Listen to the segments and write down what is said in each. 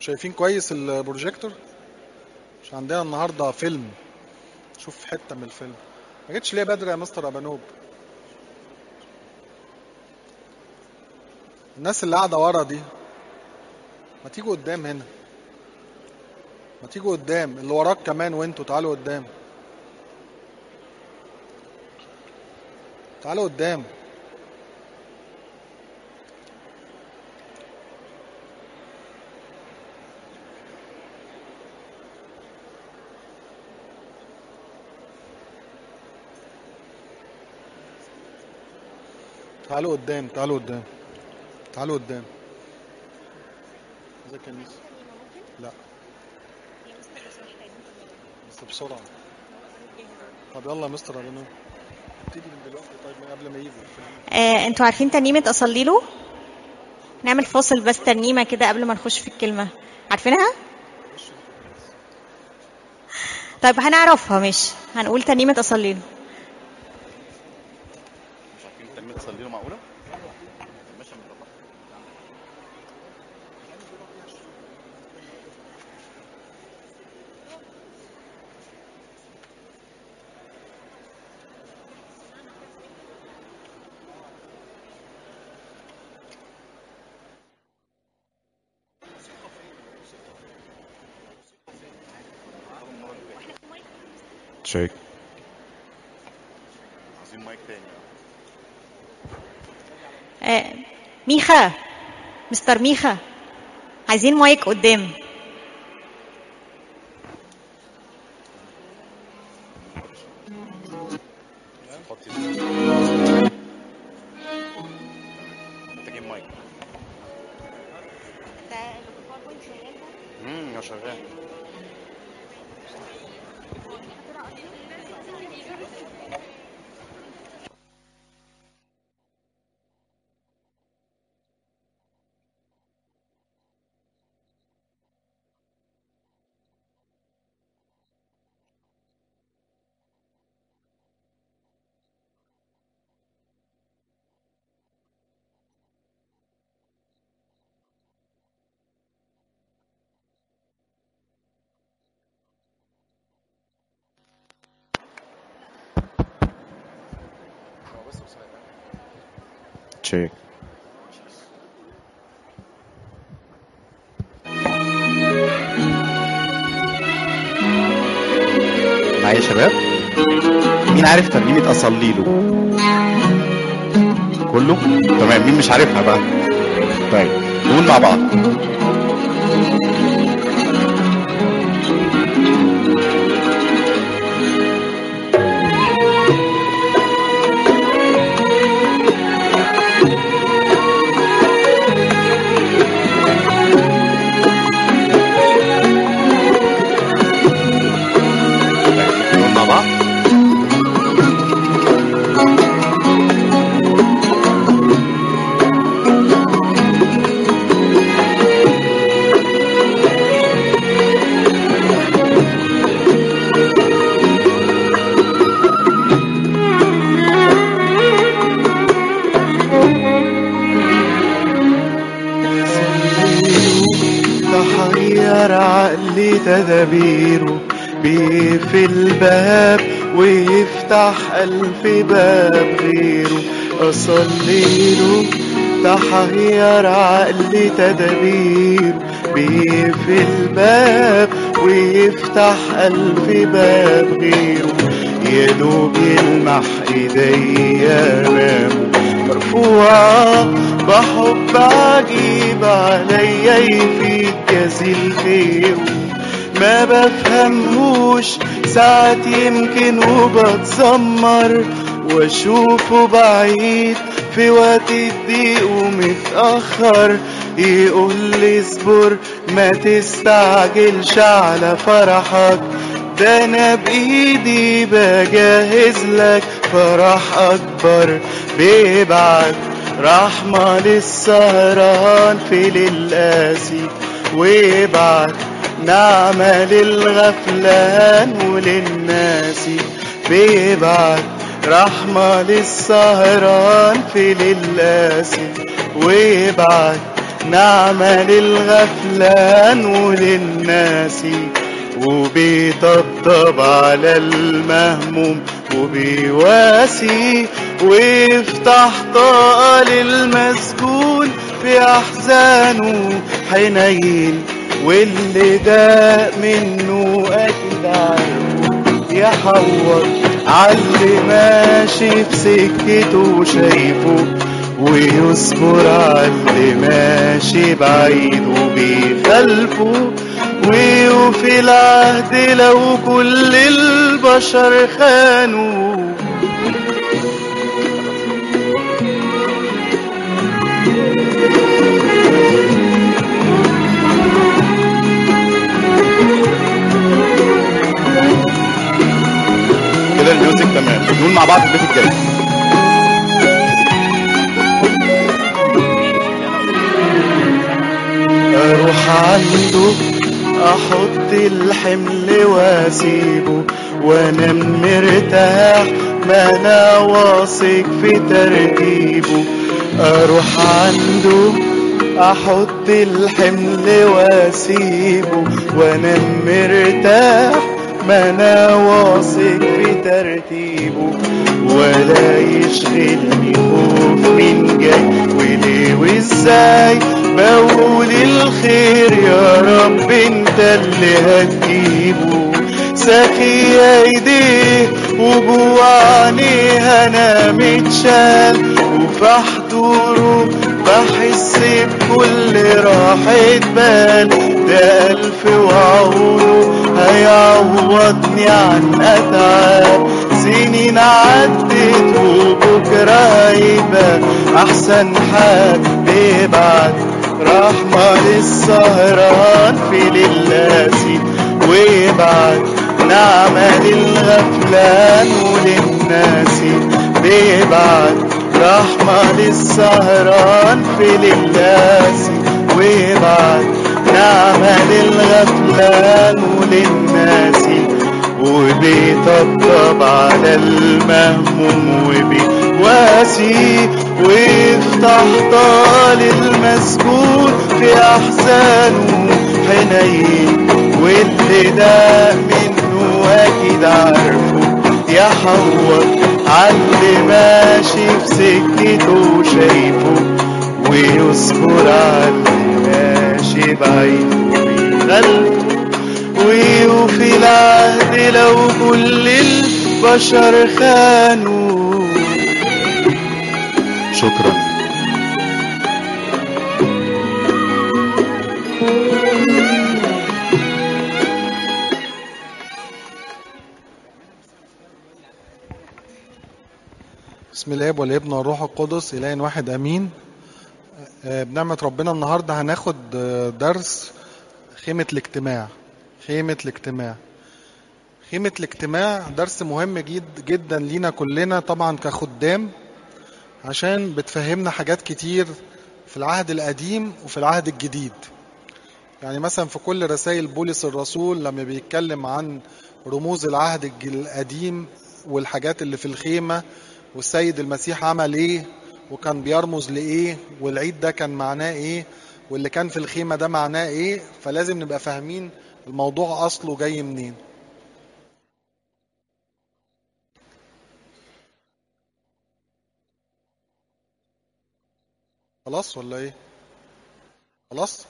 شايفين كويس البروجيكتور؟ مش عندنا النهارده فيلم. شوف حته من الفيلم. ما جيتش ليه بدري يا مستر ابانوب؟ الناس اللي قاعده ورا دي ما تيجوا قدام هنا. ما تيجوا قدام اللي وراك كمان، وانتوا تعالوا قدام. تعالوا قدام. تعالوا قدام. تعالوا قدام. تعالوا قدام. ازيك يا ميس؟ لا بس بسرعه. طب يلا يا مستر ابانوب، تيجي من دلوقتي طيب قبل ما يجوا الفيلم. انتوا عارفين ترنيمة أصليله؟ نعمل فاصل بس ترنيمة كده قبل ما نخش في الكلمة. عارفينها؟ طيب هنعرفها، مش هنقول ترنيمة أصليله. مش عارفين تنمية تصلي له معقولة؟ ماشي من الرقم. تشيك. عايزين مايك تاني. ميخا، مستر ميخا، عايزين مايك قدام. حطي محتاجين مايك. يا شغال. تشيك. معايا يا شباب؟ مين عارف ترنيمة أصلي له؟ كله؟ تمام. مين مش عارفها بقى؟ طيب نقول مع بعض. نقول مع بعض. تحير عقلي تدابيره، بيقفل الباب ويفتح ألف باب غيره. أصليله تحير عقلي تدابيره، بيقفل الباب ويفتح ألف باب غيره. يا دوب يلمح ايديا امامه مرفوعة بحب عجيب عليا يفيد جزيل خيره. ما بفهمهوش ساعات يمكن وبتذمر، واشوفه بعيد في وقت الضيق ومتأخر. يقول لي اصبر ما تستعجلش على فرحك، ده انا بايدي بجهز لك فرح اكبر. بيبعت رحمة للسهران في ليل قاسي، ويبعت نعمة للغفلان وللناسي. بيبعت رحمة للسهران في ليل قاسي، ويبعت نعمة للغفلان وللناسي، وبيطبطب على المهموم وبيواسي، ويفتح طاقة للمسجون في أحزانه حنين، واللي ده منه أكيد عارفه يحور عاللي ماشي في سكته شايفه، ويصبر عاللي ماشي بعيد وبيخالفه، ويوفي العهد لو كل البشر خانوا. كده الميوزك تمام، نقول مع بعض البيت الجاي. اروح عنده احط الحمل واسيبه وانام مرتاح، ما انا واثق في ترتيبه. اروح عنده احط الحمل واسيبه وانام مرتاح، ما انا واثق في ترتيبه. ولا يشغلني خوف من جاي وليه وازاي، بقول الخير يا رب انت اللي هتجيبه. ساقي ايديه وجوه عينيه انا متشال، وفي حضوره بحس بكل راحة بال. ده ألف وعوده هيعوضني عن أتعاب سنين عدت، وبكرة هيبقى أحسن حال. بيبعت رحمة للسهران في للاسي، ويبعت نعمة للغفلان وللناسي. بيبعت رحمة للسهران في للاسي، ويبعت نعمة للغفلان وللناسي. وبيطبطب على المهموم وبيواسي، ويفتح طال المسجون في أحزانه حنين، واللي ده منه أكيد عارفه يحور عاللي ماشي في سكته شايفه، ويصبر عاللي ماشي بعيد وبيخالفه، ويوفي العهد لو كل البشر خانوا. شكرا. بسم الاب والابن والروح القدس اله واحد امين. بنعمة ربنا النهارده هناخد درس خيمة الاجتماع. خيمة الاجتماع. خيمة الاجتماع درس مهم جدا لينا كلنا طبعا كخدام، عشان بتفهمنا حاجات كتير في العهد القديم وفي العهد الجديد. يعني مثلا في كل رسائل بولس الرسول لما بيتكلم عن رموز العهد القديم والحاجات اللي في الخيمة، والسيد المسيح عمل ايه وكان بيرمز لايه، والعيد ده كان معناه ايه، واللي كان في الخيمة ده معناه ايه. فلازم نبقى فاهمين الموضوع اصله جاي منين. خلاص ولا ايه؟ خلاص.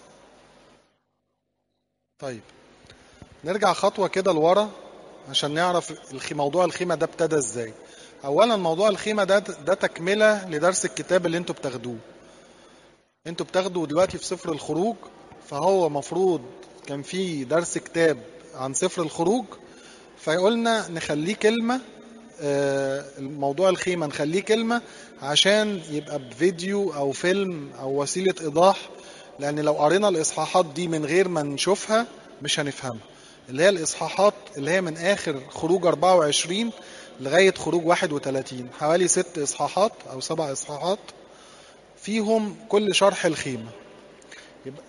طيب نرجع خطوة كده لورا عشان نعرف موضوع الخيمة ده ابتدى ازاي. اولا موضوع الخيمة ده تكملة لدرس الكتاب اللي انتوا بتاخدوه. انتوا بتاخدوا دلوقتي في سفر الخروج، فهو مفروض كان في درس كتاب عن سفر الخروج، فقلنا نخليه كلمة. موضوع الخيمة نخليه كلمة عشان يبقى بفيديو او فيلم او وسيلة ايضاح، لان لو قرينا الاصحاحات دي من غير ما نشوفها مش هنفهمها. اللي هي الاصحاحات اللي هي من اخر خروج 24 لغاية خروج 31، حوالي 6 اصحاحات او 7 اصحاحات فيهم كل شرح الخيمة. يبقى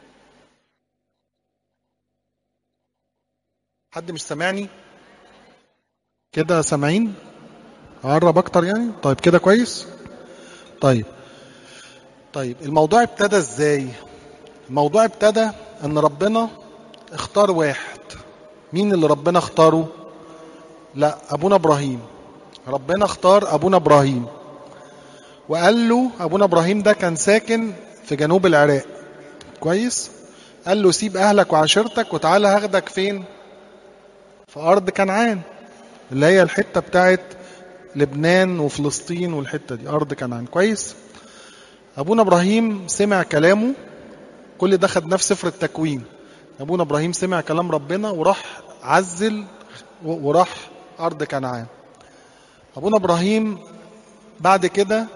حد مش سامعني كده؟ سامعين؟ اقرب اكتر يعني. طيب كده كويس. طيب طيب الموضوع ابتدى ازاي؟ الموضوع ابتدى ان ربنا اختار واحد. مين اللي ربنا اختاره؟ لا، ابونا ابراهيم. ربنا اختار ابونا ابراهيم وقال له، ابونا ابراهيم ده كان ساكن في جنوب العراق، كويس؟ قال له سيب اهلك وعشيرتك وتعالى هاخدك فين؟ في ارض كنعان، اللي هي الحتة بتاعت لبنان وفلسطين والحتة دي ارض كنعان، كويس؟ ابونا ابراهيم سمع كلامه. كل ده خدناه في سفر التكوين. ابونا ابراهيم سمع كلام ربنا وراح عزل وراح ارض كنعان. ابونا ابراهيم بعد كده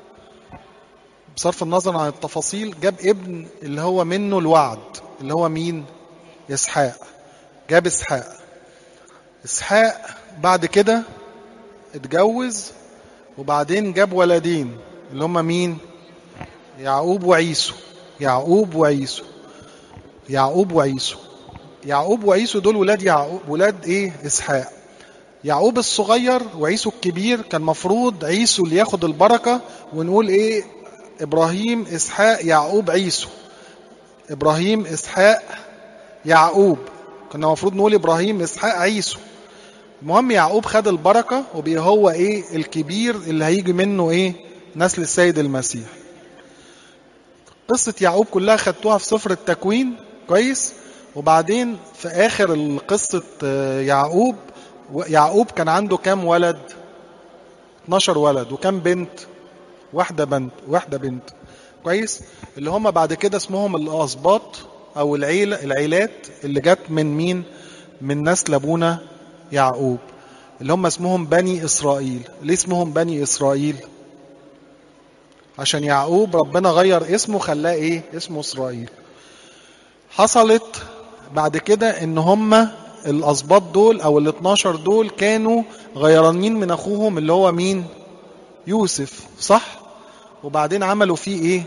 بصرف النظر عن التفاصيل جاب ابن اللي هو منه الوعد، اللي هو مين؟ اسحاق. جاب اسحاق. اسحاق بعد كده اتجوز وبعدين جاب ولدين اللي هم مين؟ يعقوب وعيسو. يعقوب وعيسو. يعقوب وعيسو. يعقوب وعيسو دول ولاد يعقوب، ولاد ايه؟ اسحاق. يعقوب الصغير وعيسو الكبير. كان مفروض عيسو اللي ياخد البركة ونقول ايه؟ ابراهيم اسحاق يعقوب عيسو. ابراهيم اسحاق يعقوب. كنا مفروض نقول ابراهيم اسحاق عيسو. المهم يعقوب خد البركة وبقى هو ايه؟ الكبير اللي هيجي منه ايه؟ نسل السيد المسيح. قصة يعقوب كلها خدتوها في سفر التكوين، كويس؟ وبعدين في اخر قصة يعقوب كان عنده كام ولد؟ 12 ولد. وكام بنت؟ واحدة بنت، كويس؟ اللي هم بعد كده اسمهم الاسباط او العيلات اللي جت من مين؟ من نسل ابونا يعقوب، اللي هم اسمهم بني اسرائيل. ليه اسمهم بني اسرائيل؟ عشان يعقوب ربنا غير اسمه خلاه ايه؟ اسمه اسرائيل. حصلت بعد كده ان هم الاسباط دول او ال12 دول كانوا غيرانين من اخوهم اللي هو مين؟ يوسف، صح؟ وبعدين عملوا فيه ايه؟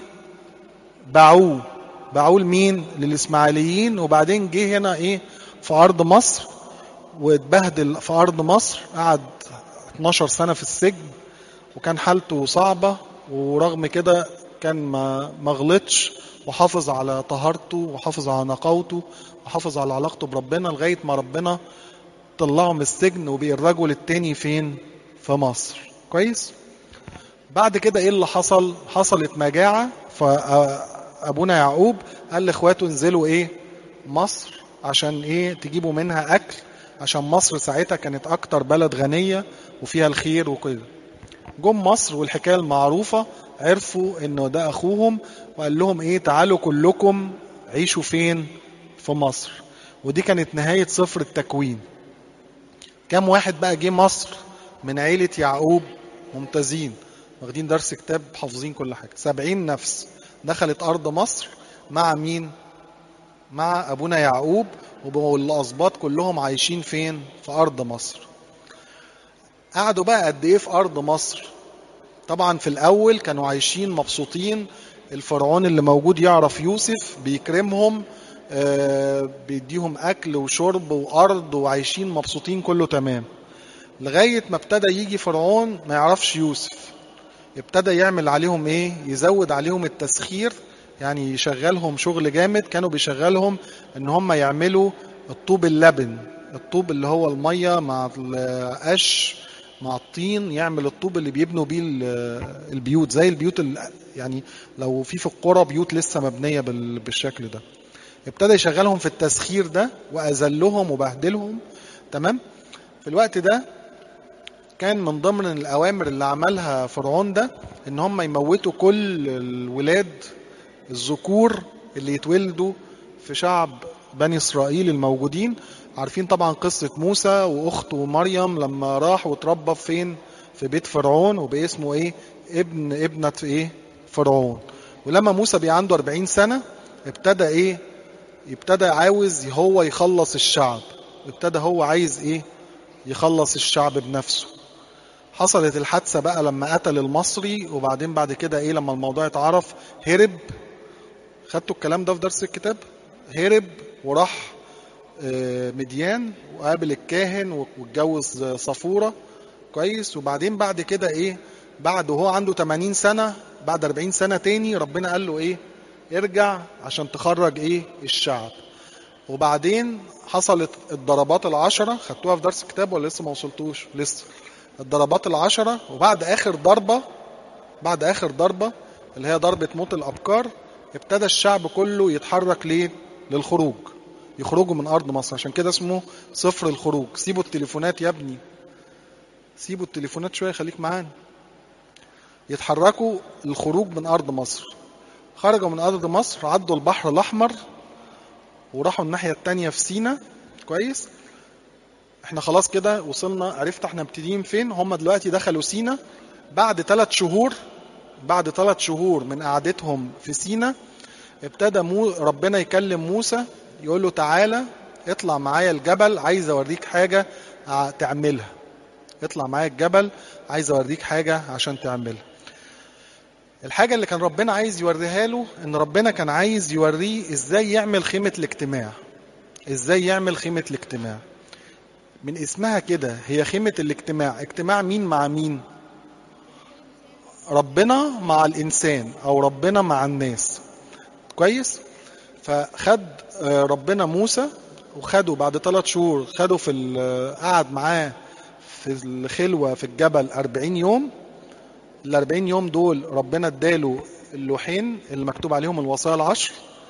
باعوه لمين؟ للاسماعيليين. وبعدين جه هنا ايه؟ في ارض مصر واتبهدل في ارض مصر. قعد 12 سنة في السجن وكان حالته صعبة، ورغم كده كان ما غلطش وحافظ على طهارته وحافظ على نقاوته وحافظ على علاقته بربنا لغاية ما ربنا طلعه من السجن وبقى الرجل التاني فين؟ في مصر، كويس؟ بعد كده ايه اللي حصل؟ حصلت مجاعة. فابونا يعقوب قال لاخواته انزلوا ايه؟ مصر، عشان ايه؟ تجيبوا منها اكل، عشان مصر ساعتها كانت اكتر بلد غنية وفيها الخير وكده. جم مصر والحكاية المعروفة، عرفوا انه ده اخوهم وقال لهم ايه؟ تعالوا كلكم عيشوا فين؟ في مصر. ودي كانت نهاية سفر التكوين. كم واحد بقى جه مصر من عيلة يعقوب؟ ممتازين، واخدين درس كتاب، حافظين كل حاجة. 70 نفس دخلت أرض مصر مع مين؟ مع أبونا يعقوب. والأسباط كلهم عايشين فين؟ في أرض مصر. قعدوا بقى قد إيه في أرض مصر؟ طبعا في الأول كانوا عايشين مبسوطين. الفرعون اللي موجود يعرف يوسف، بيكرمهم، بيديهم أكل وشرب وأرض وعايشين مبسوطين، كله تمام. لغاية ما ابتدى يجي فرعون ما يعرفش يوسف. ابتدى يعمل عليهم ايه؟ يزود عليهم التسخير، يعني يشغلهم شغل جامد. كانوا بيشغلهم ان هم يعملوا الطوب اللبن، الطوب اللي هو المية مع القش مع الطين، يعمل الطوب اللي بيبنوا بيه البيوت، زي البيوت يعني لو في القرى بيوت لسه مبنية بالشكل ده. ابتدى يشغلهم في التسخير ده وأذلهم وبهدلهم، تمام؟ في الوقت ده كان من ضمن الأوامر اللي عملها فرعون ده إن هم يموتوا كل الولاد الذكور اللي يتولدوا في شعب بني إسرائيل الموجودين. عارفين طبعا قصة موسى وأخته مريم لما راح وتربى فين؟ في بيت فرعون، وبقى اسمه إيه؟ ابنة إيه؟ فرعون. ولما موسى بقى عنده 40 سنة ابتدى إيه؟ ابتدى عاوز هو يخلص الشعب. ابتدى هو عايز إيه؟ يخلص الشعب بنفسه. حصلت الحادثة بقى لما قتل المصري. وبعدين بعد كده ايه؟ لما الموضوع اتعرف هرب. خدتوا الكلام ده في درس الكتاب؟ هرب وراح مديان وقابل الكاهن واتجوز صفورة، كويس؟ وبعدين بعد كده ايه؟ بعد وهو عنده 80 سنة، بعد 40 سنة تاني ربنا قال له ايه؟ ارجع عشان تخرج ايه؟ الشعب. وبعدين حصلت الضربات العشرة، خدتوها في درس الكتاب ولا لسه ما وصلتوش؟ لسه. الضربات العشرة، وبعد آخر ضربة، بعد آخر ضربة اللي هي ضربة موت الأبكار، ابتدى الشعب كله يتحرك ليه؟ للخروج، يخرجوا من أرض مصر. عشان كده اسمه سفر الخروج. سيبوا التليفونات يا ابني، سيبوا التليفونات شوية، خليك معانا. يتحركوا الخروج من أرض مصر. خرجوا من أرض مصر، عدوا البحر الأحمر وراحوا الناحية التانية في سينا. كويس؟ احنا خلاص كده وصلنا، عرفت احنا مبتدئين فين. هم دلوقتي دخلوا سينا بعد 3 شهور. بعد 3 شهور من قعدتهم في سينا ابتدى ربنا يكلم موسى، يقول له تعالى اطلع معايا الجبل، عايز اوريك حاجة تعملها. اطلع معايا الجبل، عايز اوريك حاجة عشان تعملها. الحاجة اللي كان ربنا عايز يوريها له، ان ربنا كان عايز يوريه ازاي يعمل خيمة الاجتماع. ازاي يعمل خيمة الاجتماع؟ من اسمها كده، هي خيمة الاجتماع. اجتماع مين مع مين؟ ربنا مع الانسان، او ربنا مع الناس. كويس؟ فخد ربنا موسى، وخده بعد 3 شهور، خده قعد معاه في الخلوة في الجبل 40 يوم. ال40 يوم دول ربنا اداله اللوحين اللي مكتوب عليهم الوصايا العشر،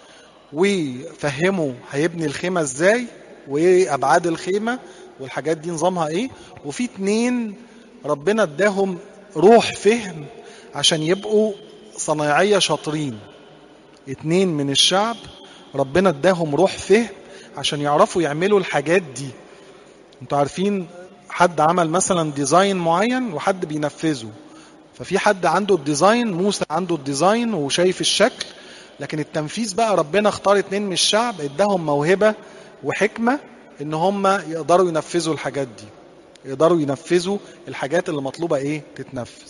وفهمه هيبني الخيمة ازاي، وايه ابعاد الخيمة، والحاجات دي نظامها ايه. وفي 2 ربنا اداهم روح فهم عشان يبقوا صنايعية شاطرين. 2 من الشعب ربنا اداهم روح فهم عشان يعرفوا يعملوا الحاجات دي. انتوا عارفين حد عمل مثلا ديزاين معين وحد بينفذه، ففي حد عنده الديزاين، موسى عنده الديزاين وشايف الشكل، لكن التنفيذ بقى ربنا اختار 2 من الشعب، اداهم موهبة وحكمة ان هم يقدروا ينفذوا الحاجات دي، يقدروا ينفذوا الحاجات اللي مطلوبة ايه تتنفذ.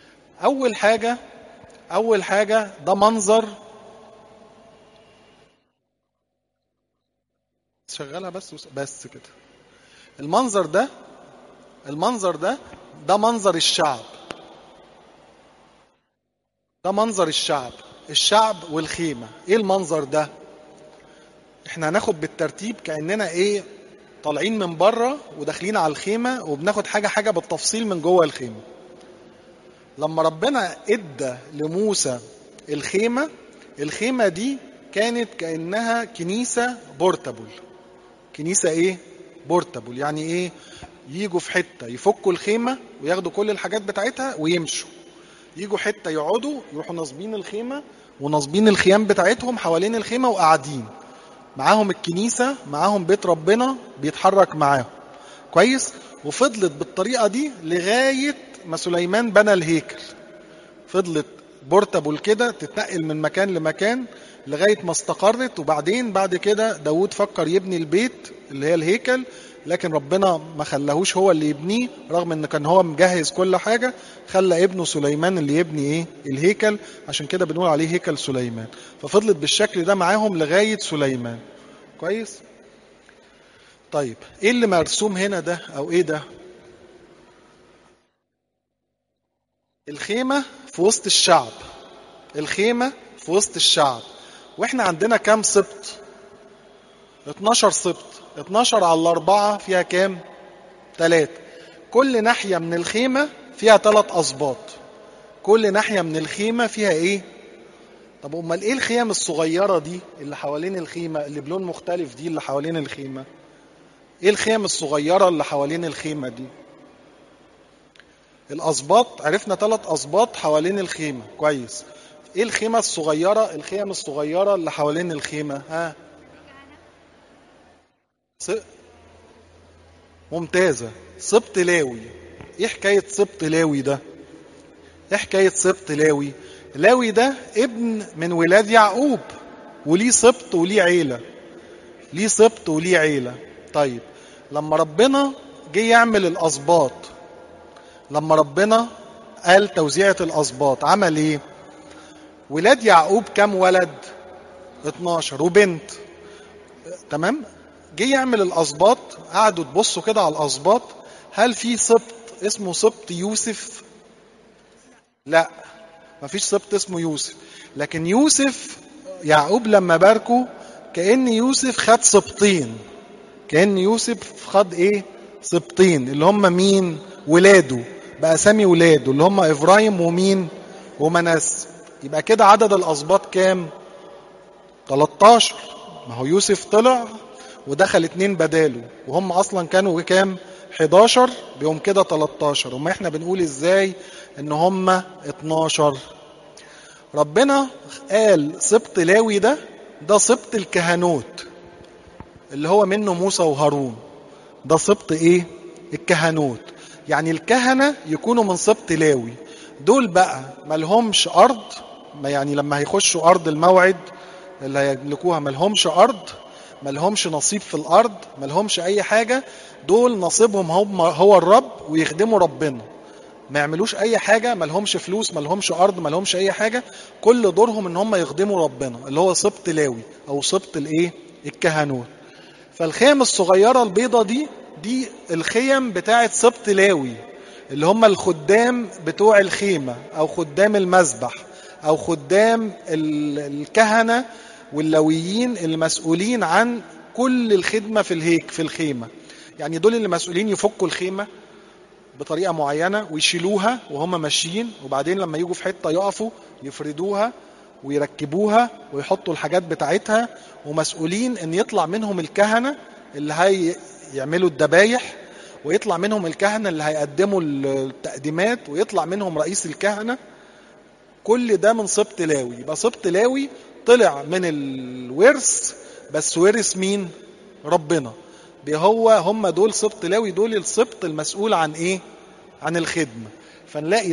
اول حاجة ده منظر، شغالها بس كده. المنظر ده ده منظر الشعب. ده منظر الشعب والخيمة. ايه المنظر ده؟ احنا هناخد بالترتيب كأننا ايه، طالعين من بره وداخلين على الخيمة، وبناخد حاجة بالتفصيل من جوه الخيمة. لما ربنا ادى لموسى الخيمة دي كانت كأنها كنيسة بورتابل. كنيسة ايه؟ بورتابل. يعني ايه؟ يجوا في حتة يفكوا الخيمة وياخدوا كل الحاجات بتاعتها ويمشوا، يجوا حتة يقعدوا، يروحوا نصبين الخيمة ونصبين الخيام بتاعتهم حوالين الخيمة وقاعدين معاهم الكنيسة، معاهم بيت ربنا بيتحرك معاهم. كويس؟ وفضلت بالطريقة دي لغاية ما سليمان بنى الهيكل. فضلت بورتابل كده تتنقل من مكان لمكان لغاية ما استقرت. وبعدين بعد كده داود فكر يبني البيت اللي هي الهيكل، لكن ربنا ما خلاهوش هو اللي يبنيه، رغم ان كان هو مجهز كل حاجة. خلى ابنه سليمان اللي يبني ايه؟ الهيكل. عشان كده بنقول عليه هيكل سليمان. ففضلت بالشكل ده معاهم لغاية سليمان. كويس؟ طيب ايه اللي مرسوم هنا ده، او ايه ده؟ الخيمة في وسط الشعب. الخيمة في وسط الشعب. واحنا عندنا كام سبط؟ 12 سبط. 12 على 4 فيها كام؟ 3. كل ناحية من الخيمة فيها 3 أسباط. كل ناحية من الخيمة فيها ايه؟ طب امال ايه الخيم الصغيرة دي اللي حوالين الخيمة اللي بلون مختلف دي اللي حوالين الخيمة؟ ايه الخيم الصغيرة اللي حوالين الخيمة دي؟ الأسباط. عرفنا 3 أسباط حوالين الخيمة. كويس. ايه الخيمة الصغيرة، الخيم الصغيرة اللي حوالين الخيمة؟ ها؟ ممتازة. سبط لاوي. ايه حكاية سبط لاوي ده؟ ايه حكاية سبط لاوي؟ لاوي ده ابن من ولاد يعقوب، وليه سبط وليه عيلة. ليه سبط وليه عيلة. طيب لما ربنا جه يعمل الأسباط، لما ربنا قال توزيعة الأسباط، عمل ايه؟ ولاد يعقوب كام ولد؟ 12 وبنت. تمام؟ جه يعمل الأسباط، قعدوا تبصوا كده على الأسباط، هل في سبط اسمه سبط يوسف؟ لا، مفيش سبط اسمه يوسف. لكن يوسف يعقوب لما باركه كأن يوسف خد سبطين. كأن يوسف خد ايه؟ سبطين، اللي هم مين؟ ولاده، بأسامي ولاده اللي هم إفرايم ومين؟ ومناس. يبقى كده عدد الأسباط كام؟ 13. ما هو يوسف طلع ودخل 2 بداله، وهم أصلا كانوا كام؟ 11. بيهم كده 13. وما احنا بنقول ازاي ان هم 12؟ ربنا قال سبط لاوي ده سبط الكهنوت اللي هو منه موسى وهارون. ده سبط ايه؟ الكهنوت. يعني الكهنة يكونوا من سبط لاوي. دول بقى ملهمش ارض، ما يعني لما هيخشوا ارض الموعد اللي هيملكوها ملهمش ارض، ملهمش نصيب في الارض، ملهمش اي حاجة. دول نصيبهم هو الرب، ويخدموا ربنا، ما يعملوش اي حاجة، ملهمش فلوس، ملهمش ارض، ملهمش اي حاجة. كل دورهم ان هم يخدموا ربنا، اللي هو سبط لاوي او سبط الايه؟ الكهنوت. فالخيم الصغيرة البيضة دي الخيم بتاعت سبط لاوي، اللي هم الخدام بتوع الخيمة او خدام المذبح او خدام الكهنة واللويين المسؤولين عن كل الخدمة في الخيمة. يعني دول اللي مسؤولين يفكوا الخيمة بطريقة معينة ويشيلوها وهم ماشيين، وبعدين لما يجوا في حتة يقفوا يفردوها ويركبوها ويحطوا الحاجات بتاعتها. ومسؤولين ان يطلع منهم الكهنة اللي هيعملوا الذبايح، ويطلع منهم الكهنة اللي هيقدموا التقديمات، ويطلع منهم رئيس الكهنة. كل ده من سبط لاوي. يبقى سبط لاوي طلع من الورث، بس ورث مين؟ ربنا. هم دول سبط لاوي، دول السبط المسؤول عن ايه؟ عن الخدمة. فنلاقي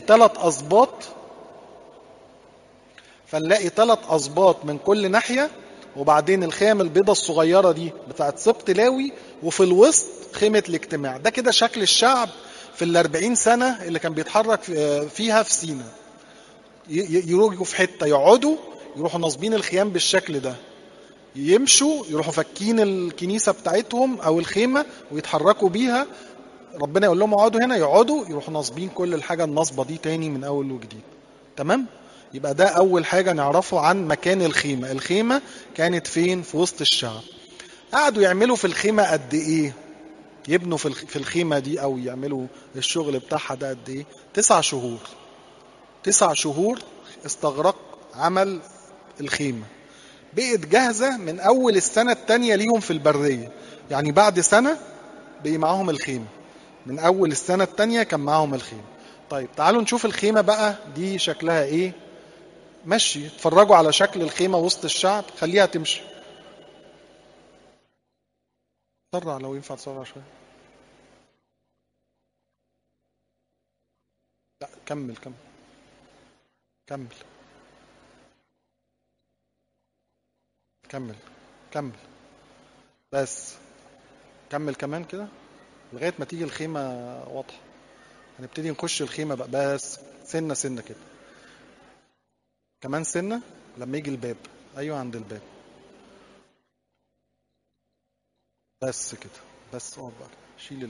3 أسباط من كل ناحية، وبعدين الخيم البيضة الصغيرة دي بتاعت سبط لاوي، وفي الوسط خيمة الاجتماع. ده كده شكل الشعب في 40 سنة اللي كان بيتحرك فيها في سينا. يروحوا في حتة يقعدوا، يروحوا نصبين الخيام بالشكل ده، يمشوا يروحوا فكين الكنيسة بتاعتهم أو الخيمة ويتحركوا بيها. ربنا يقول لهم اقعدوا هنا، يقعدوا، يروحوا نصبين كل الحاجة النصبة دي تاني من أول وجديد. تمام؟ يبقى ده أول حاجة نعرفه عن مكان الخيمة. الخيمة كانت فين؟ في وسط الشعب. قعدوا يعملوا في الخيمة قد إيه؟ يبنوا في الخيمة دي أو يعملوا الشغل بتاعها ده قد إيه؟ 9 شهور. 9 شهور استغرق عمل الخيمة. بقت جاهزة من أول السنة التانية ليهم في البرية. يعني بعد سنة بقي معاهم الخيمة. من أول السنة التانية كان معاهم الخيمة. طيب تعالوا نشوف الخيمة بقى دي شكلها إيه. مشي اتفرجوا على شكل الخيمة وسط الشعب. خليها تمشي. سرع لو ينفع تسرع شوية. لا كمل كمل كمل كمل كمل. بس كمل كمان كده لغاية ما تيجي الخيمة واضحة. هنبتدي نخش الخيمة بقى. بس سنة سنة كده، كمان سنة لما يجي الباب. أيوة عند الباب. بس كده. بس اقعد بقى شيل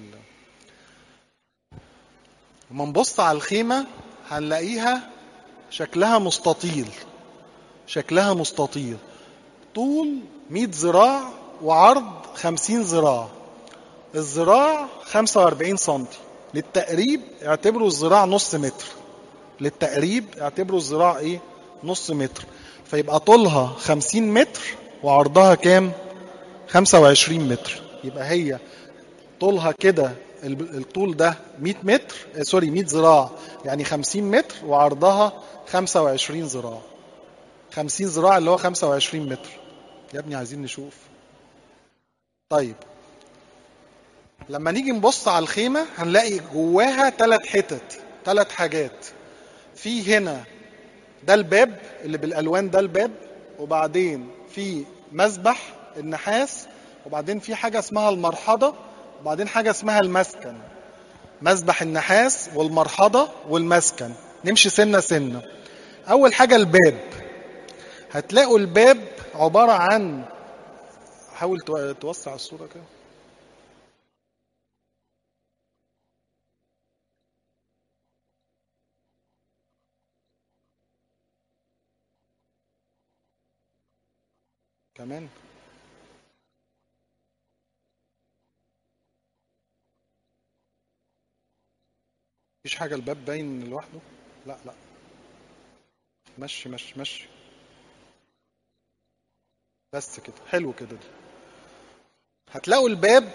لما نبص على الخيمة هنلاقيها شكلها مستطيل. شكلها مستطيل، طول 100 ذراع وعرض 50 ذراع. الذراع 45 سنتي. للتقريب اعتبروا الذراع نص متر. للتقريب اعتبروا الذراع ايه؟ نص متر. فيبقى طولها 50 متر وعرضها كام؟ 25 متر. يبقى هي طولها كده الطول ده 100 متر، سوري 100 ذراع، يعني 50 متر، وعرضها 25 ذراع. 50 ذراع اللي هو 25 متر. يا ابني عايزين نشوف. طيب لما نيجي نبص على الخيمة هنلاقي جواها 3 حتت، 3 حاجات. في هنا ده الباب اللي بالألوان، ده الباب. وبعدين في مذبح النحاس، وبعدين في حاجة اسمها المرحضة، وبعدين حاجة اسمها المسكن. مذبح النحاس والمرحضة والمسكن. نمشي سنة سنة. أول حاجة الباب. هتلاقوا الباب عبارة عن، حاول توسع الصورة كده. كمان مفيش حاجة، الباب باين لوحده. لا لا، مشي مشي مشي، بس كده حلو كده. دي هتلاقوا الباب،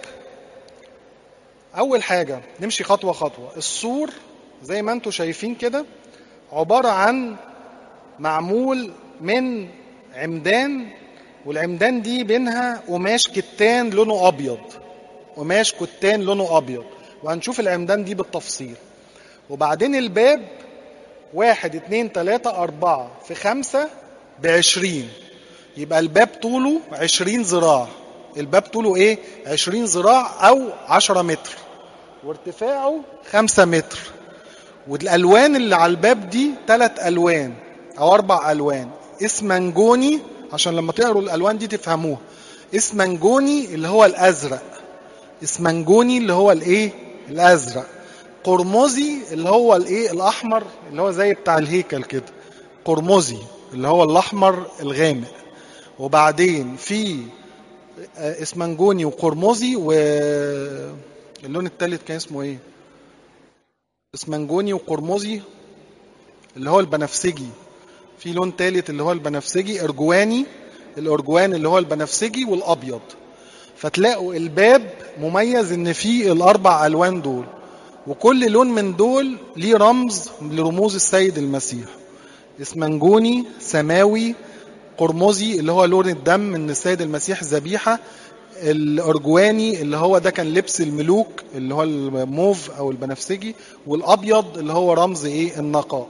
أول حاجة نمشي خطوة خطوة. السور زي ما انتوا شايفين كده عبارة عن معمول من عمدان، والعمدان دي بينها قماش كتان لونه أبيض، قماش كتان لونه أبيض، وهنشوف العمدان دي بالتفصيل. وبعدين الباب 1 2 3 4 في 5 ب20، يبقى الباب طوله 20 ذراع. الباب طوله ايه؟ 20 ذراع او 10 متر، وارتفاعه 5 متر. والالوان اللي على الباب دي 3 الوان او 4 الوان. اسمنجوني، عشان لما تقروا الالوان دي تفهموها. اسمنجوني اللي هو الازرق، اسمنجوني اللي هو الايه؟ الازرق. قرمزي اللي هو الايه؟ الاحمر، اللي هو زي بتاع الهيكل كده. قرمزي اللي هو الاحمر الغامق. وبعدين في اسمنجوني وقرمزي، واللون التالت كان اسمه ايه؟ اسمنجوني وقرمزي اللي هو البنفسجي. في لون تالت اللي هو البنفسجي، ارجواني، الارجوان اللي هو البنفسجي، والابيض. فتلاقوا الباب مميز ان فيه ال4 الوان دول، وكل لون من دول ليه رمز لرموز السيد المسيح. اسمنجوني، سماوي، قرمزي اللي هو لون الدم ان السيد المسيح ذبيحه، الارجواني اللي هو ده كان لبس الملوك اللي هو الموف او البنفسجي، والابيض اللي هو رمز ايه؟ النقاء.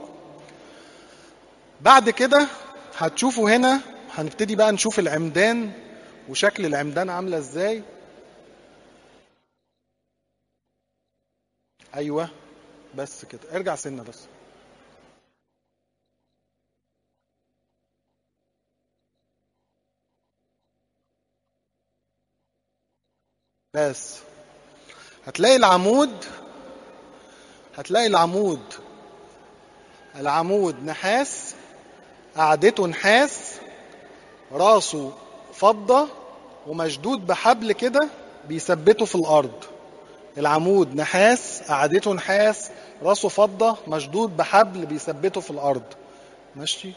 بعد كده هتشوفوا هنا، هنبتدي بقى نشوف العمدان وشكل العمدان عامله ازاي. ايوه، بس كده، ارجع سنه بس. بس هتلاقي العمود، هتلاقي العمود، العمود نحاس، قعدته نحاس، راسه فضة، ومشدود بحبل كده بيثبته في الأرض. العمود نحاس، قعدته نحاس، راسه فضة، مشدود بحبل بيثبته في الأرض. ماشي.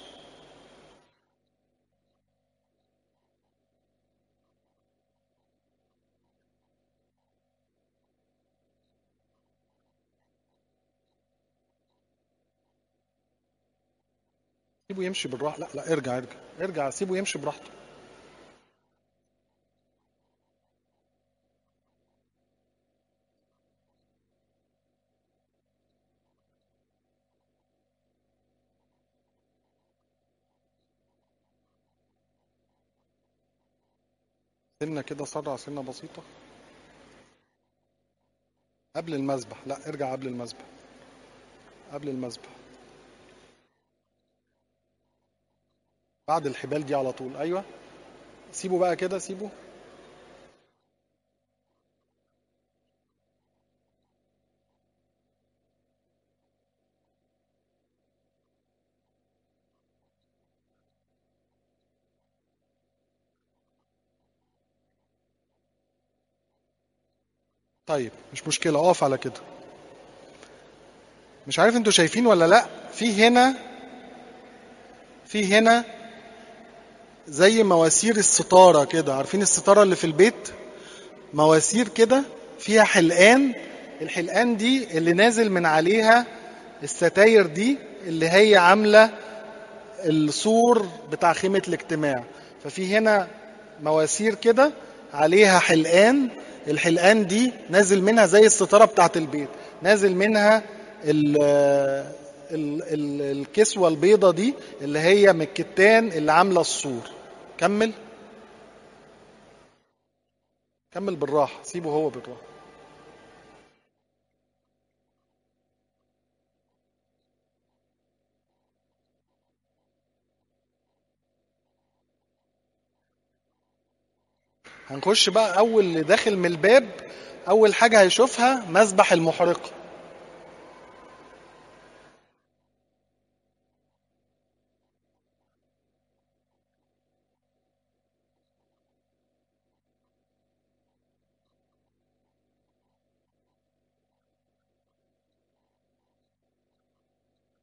سيبه يمشي بالراحة. لا لا، ارجع ارجع ارجع، سيبه يمشي براحته. سنة كده، سرع سنة بسيطة قبل المذبح. لا، ارجع قبل المذبح، قبل المذبح، بعد الحبال دي على طول. ايوه، سيبه بقى كده، سيبه. طيب مش مشكلة، اقف على كده. مش عارف انتوا شايفين ولا لا، في هنا، في هنا زي مواسير الستارة كده. عارفين الستارة اللي في البيت؟ مواسير كده فيها حلقان. الحلقان دي اللي نازل من عليها الستاير دي، اللي هي عاملة السور بتاع خيمة الاجتماع. ففي هنا مواسير كده عليها حلقان. الحلقان دي نازل منها زي الستارة بتاعت البيت، نازل منها الكسوة البيضة دي اللي هي من الكتان اللي عاملة السور. كمل، كمل بالراحة، سيبه هو بالراحة. هنخش بقى أول اللي داخل من الباب، أول حاجة هيشوفها مذبح المحرقة.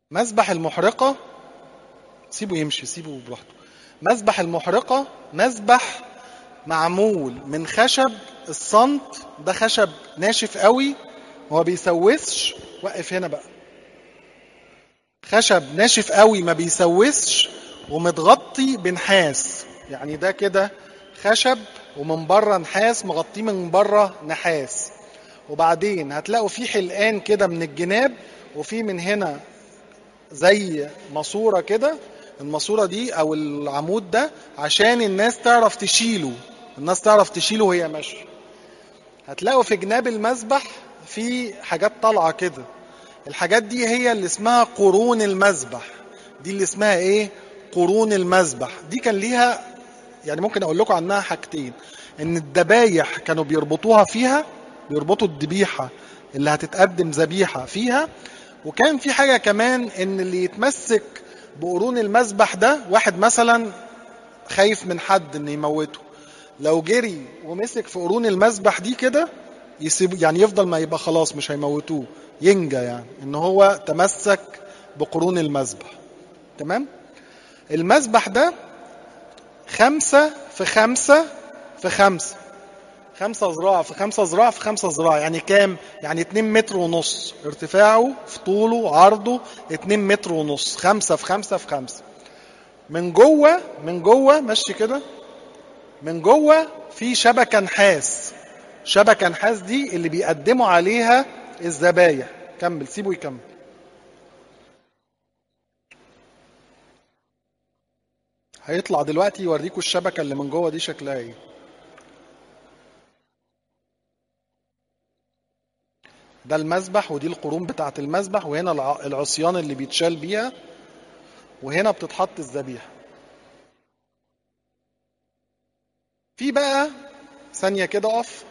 مذبح المحرقة، سيبه يمشي، سيبه براحته. مذبح المحرقة مذبح معمول من خشب الصمت، ده خشب ناشف قوي وما بيسوسش. وقف هنا بقى. خشب ناشف قوي ما بيسوسش ومتغطي بنحاس، يعني ده كده خشب ومن بره نحاس، مغطيه من بره نحاس. وبعدين هتلاقوا فيه حلقان كده من الجناب، وفي من هنا زي ماسوره كده. الماسوره دي او العمود ده عشان الناس تعرف تشيله، الناس تعرف تشيله وهي ماشيه. هتلاقوا في جناب المذبح في حاجات طالعه كده، الحاجات دي هي اللي اسمها قرون المذبح. دي اللي اسمها ايه؟ قرون المذبح. دي كان ليها يعني ممكن اقول لكم عنها حاجتين، ان الذبايح كانوا بيربطوها فيها، بيربطوا الذبيحه اللي هتتقدم ذبيحه فيها. وكان في حاجه كمان، ان اللي يتمسك بقرون المذبح ده واحد مثلا خايف من حد ان يموته، لو جري ومسك في قرون المذبح دي كده يسيب، يعني يفضل ما يبقى خلاص مش هيموتوه، ينجى، يعني ان هو تمسك بقرون المذبح. تمام. المذبح ده 5 في 5 في 5، 5 ذراع في 5 ذراع في 5 ذراع، يعني كام؟ يعني 2 متر ونص ارتفاعه في طوله عرضه 2 متر ونص، 5 في 5 في 5. من جوه ماشي كده، من جوه في شبكة نحاس. شبكة نحاس دي اللي بيقدموا عليها الذبايح. كمل، سيبه يكمل. هيطلع دلوقتي يوريكم الشبكة اللي من جوه دي شكلها ايه. ده المذبح ودي القرون بتاعت المذبح، وهنا العصيان اللي بيتشال بيها، وهنا بتتحط الذبيحة. في بقى ثانية كده اقف.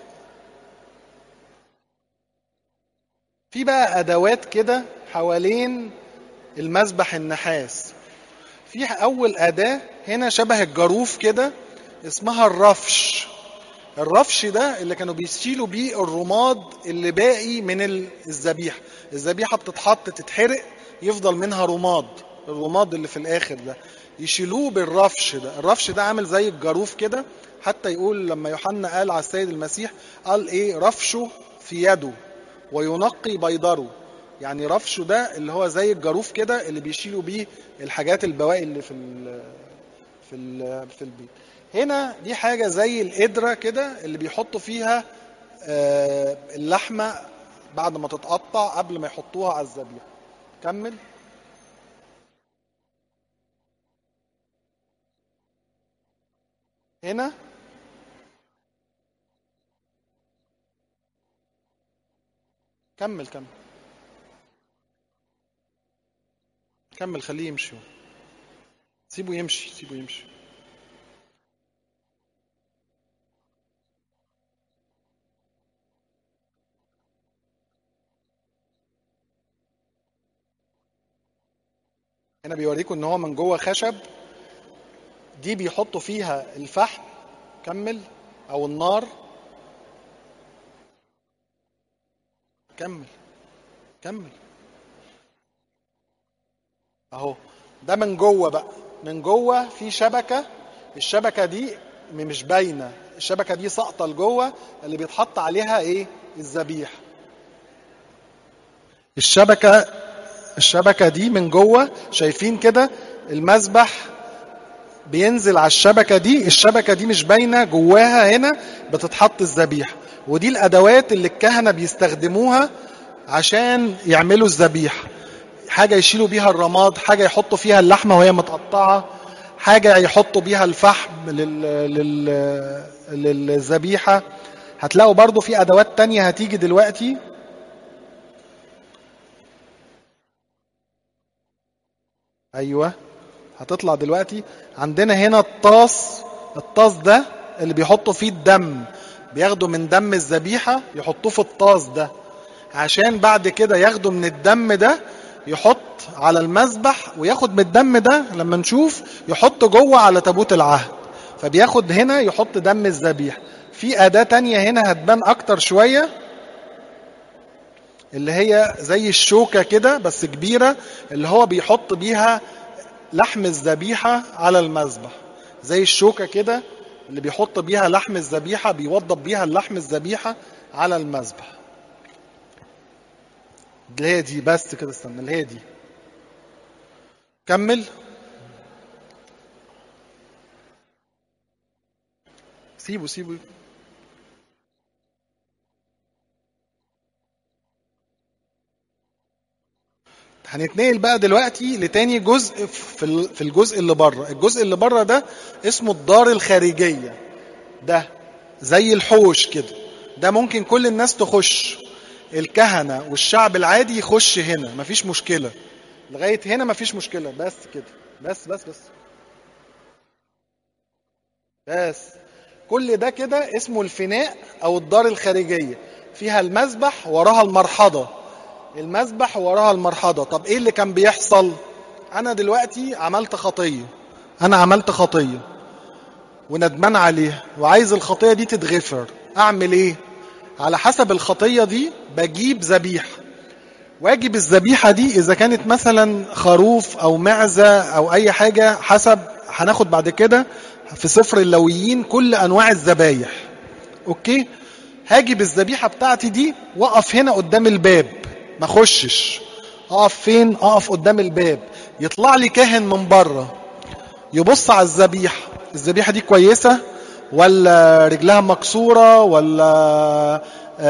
في بقى ادوات كده حوالين المذبح النحاس. في اول اداة هنا شبه الجاروف كده اسمها الرفش. الرفش ده اللي كانوا بيشيلوا بيه الرماد اللي باقي من الذبيحة. الذبيحة بتتحط تتحرق يفضل منها رماد، الرماد اللي في الاخر ده يشيلوه بالرفش ده. الرفش ده عامل زي الجاروف كده، حتى يقول لما يوحنا قال على السيد المسيح قال ايه؟ رفشه في يده وينقي بيضره. يعني رفشه ده اللي هو زي الجاروف كده اللي بيشيلوا بيه الحاجات البواقي اللي في البيت. هنا دي حاجة زي القدرة كده اللي بيحطوا فيها اللحمة بعد ما تتقطع قبل ما يحطوها على الذبيحة. كمل. هنا كمل خليه يمشي، سيبه يمشي. هنا بيوريكم ان هو من جوه خشب، دي بيحطوا فيها الفحم. كمل. او النار. كمل اهو. ده من جوه بقى، من جوه في شبكة. الشبكة دي مش باينة، الشبكة دي ساقطة لجوه اللي بيتحط عليها ايه؟ الذبيح. الشبكة دي من جوه شايفين كده المذبح بينزل على الشبكة دي. الشبكة دي مش باينة، جواها هنا بتتحط الذبيحة. ودي الأدوات اللي الكهنة بيستخدموها عشان يعملوا الذبيحة. حاجة يشيلوا بيها الرماد، حاجة يحطوا فيها اللحمة وهي متقطعة، حاجة يحطوا بيها الفحم للذبيحة. هتلاقوا برضو في أدوات تانية هتيجي دلوقتي. أيوة هتطلع دلوقتي. عندنا هنا الطاس ده اللي بيحطوا فيه الدم، بياخدوا من دم الذبيحة يحطوه في الطاس ده، عشان بعد كده ياخدوا من الدم ده يحط على المذبح، وياخد من الدم ده لما نشوف يحط جوه على تابوت العهد. فبياخد هنا يحط دم الذبيحة. في أداة تانية هنا هتبان أكتر شوية، اللي هي زي الشوكة كده بس كبيرة، اللي هو بيحط بيها لحم الذبيحة على المذبح. زي الشوكة كده اللي بيحط بيها لحم الذبيحة، بيوضب بيها اللحم الذبيحة على المذبح. اللي هي دي، بس كده استنى، اللي هي دي. كمل. سيبه. هنتنقل بقى دلوقتي لتاني جزء في الجزء اللي بره. الجزء اللي بره ده اسمه الدار الخارجية. ده زي الحوش كده، ده ممكن كل الناس تخش، الكهنة والشعب العادي يخش هنا، مفيش مشكلة. لغاية هنا مفيش مشكلة. بس كده، بس كل ده كده اسمه الفناء او الدار الخارجية. فيها المذبح وراها المرحضة. المذبح وراها المرحضة. طب ايه اللي كان بيحصل؟ انا دلوقتي عملت خطية وندمان عليها وعايز الخطية دي تتغفر. اعمل ايه؟ على حسب الخطية دي بجيب ذبيحة. واجب الذبيحة دي اذا كانت مثلا خروف او معزة او اي حاجة، حسب هناخد بعد كده في سفر اللويين كل انواع الذبايح. اوكي، هاجب الذبيحة بتاعتي دي واقف هنا قدام الباب، ما اخشش. اقف فين؟ اقف قدام الباب. يطلع لي كاهن من بره يبص على الذبيحة دي كويسة ولا رجلها مكسورة ولا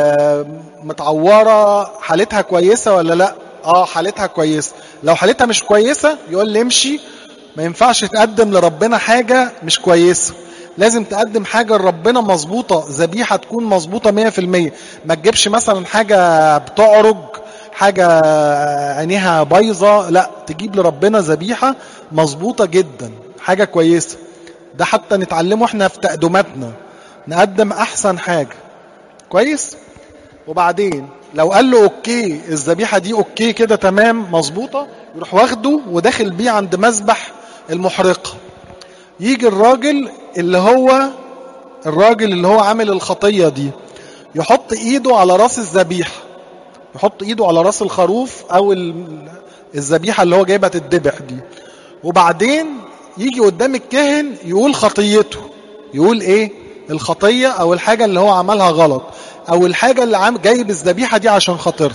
متعورة، حالتها كويسة ولا لا؟ حالتها كويسة. لو حالتها مش كويسة يقول لي امشي، ما ينفعش تقدم لربنا حاجة مش كويسة. لازم تقدم حاجة لربنا مظبوطة، ذبيحة تكون مظبوطة 100%. ما تجيبش مثلا حاجة بتعرج، حاجة عينيها بايظة، لا، تجيب لربنا ذبيحة مظبوطة جدا، حاجة كويسة. ده حتى نتعلمه احنا في تقدماتنا، نقدم احسن حاجة. كويس. وبعدين لو قال له اوكي الذبيحة دي اوكي كده تمام مظبوطة، يروح واخده وداخل بيه عند مذبح المحرقة. يجي الراجل اللي هو عامل الخطية دي، يحط ايده على راس الذبيحة، يحط ايده على راس الخروف او الذبيحة اللي هو جايبها تتذبح دي. وبعدين يجي قدام الكاهن يقول خطيته. يقول ايه؟ الخطية او الحاجة اللي هو عملها غلط، او الحاجة اللي جايب الذبيحة دي عشان خاطرها.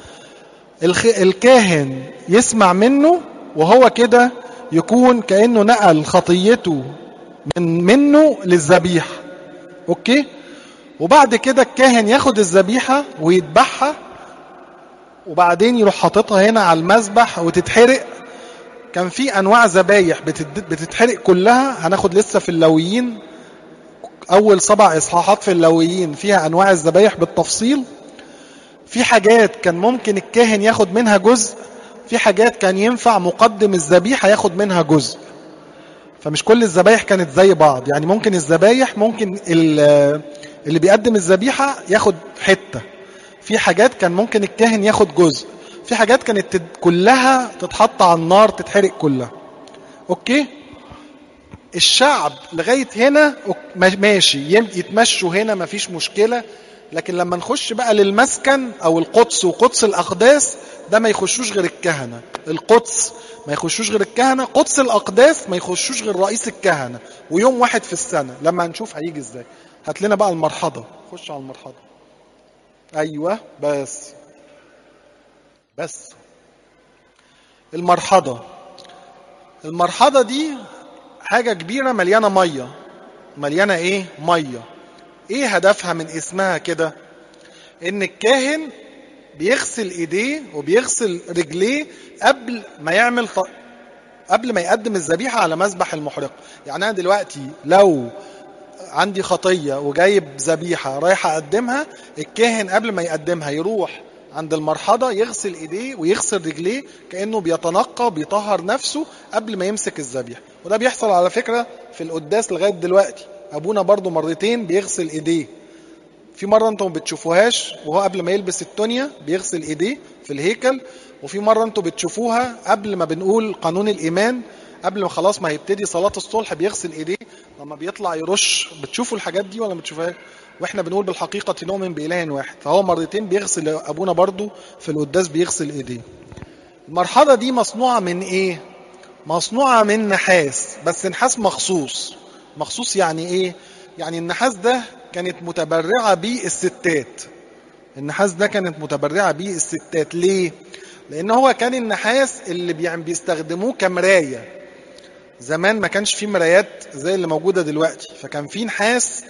الكاهن يسمع منه، وهو كده يكون كأنه نقل خطيته منه للذبيحة. اوكي. وبعد كده الكاهن ياخد الذبيحة ويذبحها، وبعدين يروح حاططها هنا على المذبح وتتحرق. كان في انواع ذبايح بتتحرق كلها. هناخد لسه في اللويين اول 7 اصحاحات في اللويين فيها انواع الذبايح بالتفصيل. في حاجات كان ممكن الكاهن ياخد منها جزء، في حاجات كان ينفع مقدم الذبيحة ياخد منها جزء. فمش كل الذبايح كانت زي بعض. يعني ممكن الذبايح، ممكن اللي بيقدم الذبيحة ياخد حتة، في حاجات كان ممكن الكاهن ياخد جزء، في حاجات كانت كلها تتحط على النار تتحرق كلها. اوكي. الشعب لغاية هنا ماشي، يتمشوا هنا مفيش مشكلة. لكن لما نخش بقى للمسكن او القدس وقدس الاقداس، ده ما يخشوش غير الكهنة. القدس ما يخشوش غير الكهنة، قدس الاقداس ما يخشوش غير رئيس الكهنة، ويوم واحد في السنة. لما هنشوف هيجي ازاي. هات لنا بقى المرحضة. خش على المرحضة. ايوه، بس المرحضة دي حاجة كبيرة مليانة مية. مليانة ايه؟ مية. ايه هدفها من اسمها كده؟ ان الكاهن بيغسل ايديه وبيغسل رجليه قبل ما يقدم الذبيحة على مذبح المحرقة. يعني انا دلوقتي لو عندي خطية وجايب ذبيحة رايح اقدمها، الكاهن قبل ما يقدمها يروح عند المرحضة يغسل ايديه ويغسل رجليه، كأنه بيتنقى وبيطهر نفسه قبل ما يمسك الذبيحة. وده بيحصل على فكرة في القداس لغاية دلوقتي. ابونا برضو مرتين بيغسل ايديه. في مرة انتم بتشوفوهاش وهو قبل ما يلبس التونية بيغسل ايديه في الهيكل، وفي مرة انتم بتشوفوها قبل ما بنقول قانون الإيمان، قبل ما خلاص ما هيبتدي صلاة الصلح بيغسل ايديه. لما بيطلع يرش، بتشوفوا الحاجات دي ولا ما بتشوفوهاش؟ واحنا بنقول بالحقيقة نؤمن بإله واحد، فهو مرتين بيغسل ابونا برضو في القداس بيغسل ايديه. المرحضة دي مصنوعة من ايه؟ مصنوعة من نحاس، بس نحاس مخصوص. مخصوص يعني ايه؟ يعني النحاس ده كانت متبرعة بيه الستات. النحاس ده كانت متبرعة بيه الستات. ليه؟ لان هو كان النحاس اللي بيستخدموه كمراية. زمان ما كانش فيه مرايات زي اللي موجودة دلوقتي، فكان فيه نحاس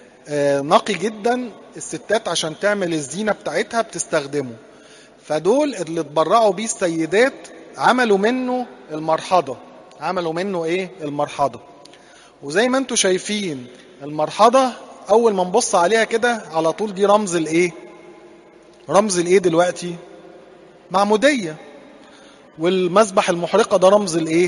نقي جدا، الستات عشان تعمل الزينة بتاعتها بتستخدمه. فدول اللي اتبرعوا بيه السيدات عملوا منه المرحضة. عملوا منه ايه؟ المرحضة. وزي ما انتم شايفين المرحضة اول ما نبص عليها كده على طول دي رمز الايه؟ رمز الايه دلوقتي؟ معمودية. والمذبح المحرقة ده رمز الايه؟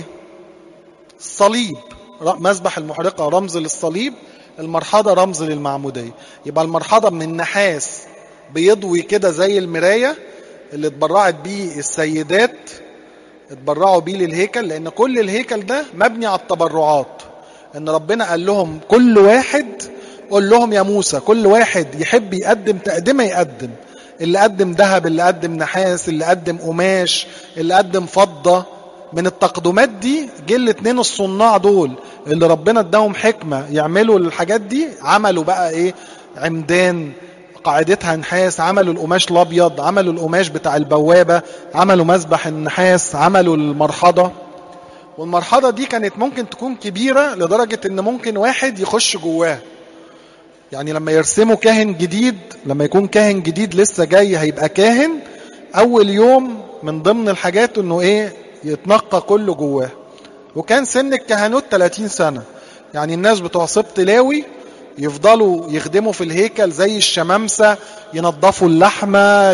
الصليب. مذبح المحرقة رمز للصليب، المرحضة رمز للمعمودية. يبقى المرحضة من النحاس بيضوي كده زي المراية اللي اتبرعت بيه السيدات، اتبرعوا بيه للهيكل، لان كل الهيكل ده مبني على التبرعات. ان ربنا قال لهم كل واحد، قول لهم يا موسى كل واحد يحب يقدم تقدمه يقدم. اللي قدم ذهب، اللي قدم نحاس، اللي قدم قماش، اللي قدم فضة. من التقدمات دي جه الاتنين الصناع دول اللي ربنا اداهم حكمة يعملوا الحاجات دي، عملوا بقى ايه؟ عمدان قاعدتها نحاس، عملوا القماش الابيض، عملوا القماش بتاع البوابة، عملوا مذبح النحاس، عملوا المرحضة. والمرحضة دي كانت ممكن تكون كبيرة لدرجة ان ممكن واحد يخش جواها. يعني لما يرسموا كاهن جديد، لما يكون كاهن جديد لسه جاي هيبقى كاهن، اول يوم من ضمن الحاجات انه ايه؟ يتنقى كله جواه. وكان سن الكهنوت 30 سنة. يعني الناس بتوع سبط لاوي يفضلوا يخدموا في الهيكل زي الشمامسة، ينظفوا اللحمة،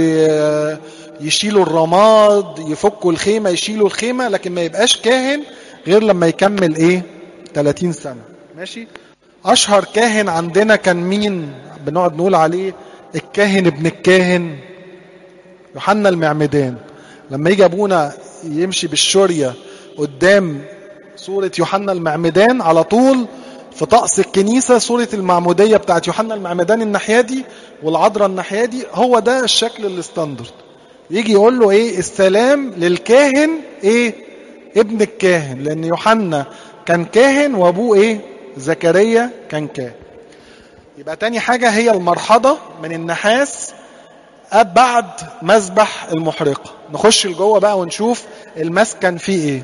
يشيلوا الرماد، يفكوا الخيمة، يشيلوا الخيمة، لكن ما يبقاش كاهن غير لما يكمل ايه؟ 30 سنة. ماشي. اشهر كاهن عندنا كان مين؟ بنقعد نقول عليه الكاهن ابن الكاهن، يوحنا المعمدان. لما يجي ابونا يمشي بالشورية قدام صورة يوحنا المعمدان، على طول في طقس الكنيسة صورة المعمودية بتاعت يوحنا المعمدان الناحية دي والعذراء الناحية دي، هو ده الشكل الستاندرد. يجي يقول له ايه؟ السلام للكاهن ايه؟ ابن الكاهن. لان يوحنا كان كاهن وابوه ايه؟ زكريا كان كاهن. يبقى تاني حاجة هي المرحضة من النحاس بعد مذبح المحرقة. نخش لجوه بقى ونشوف المسكن فيه ايه.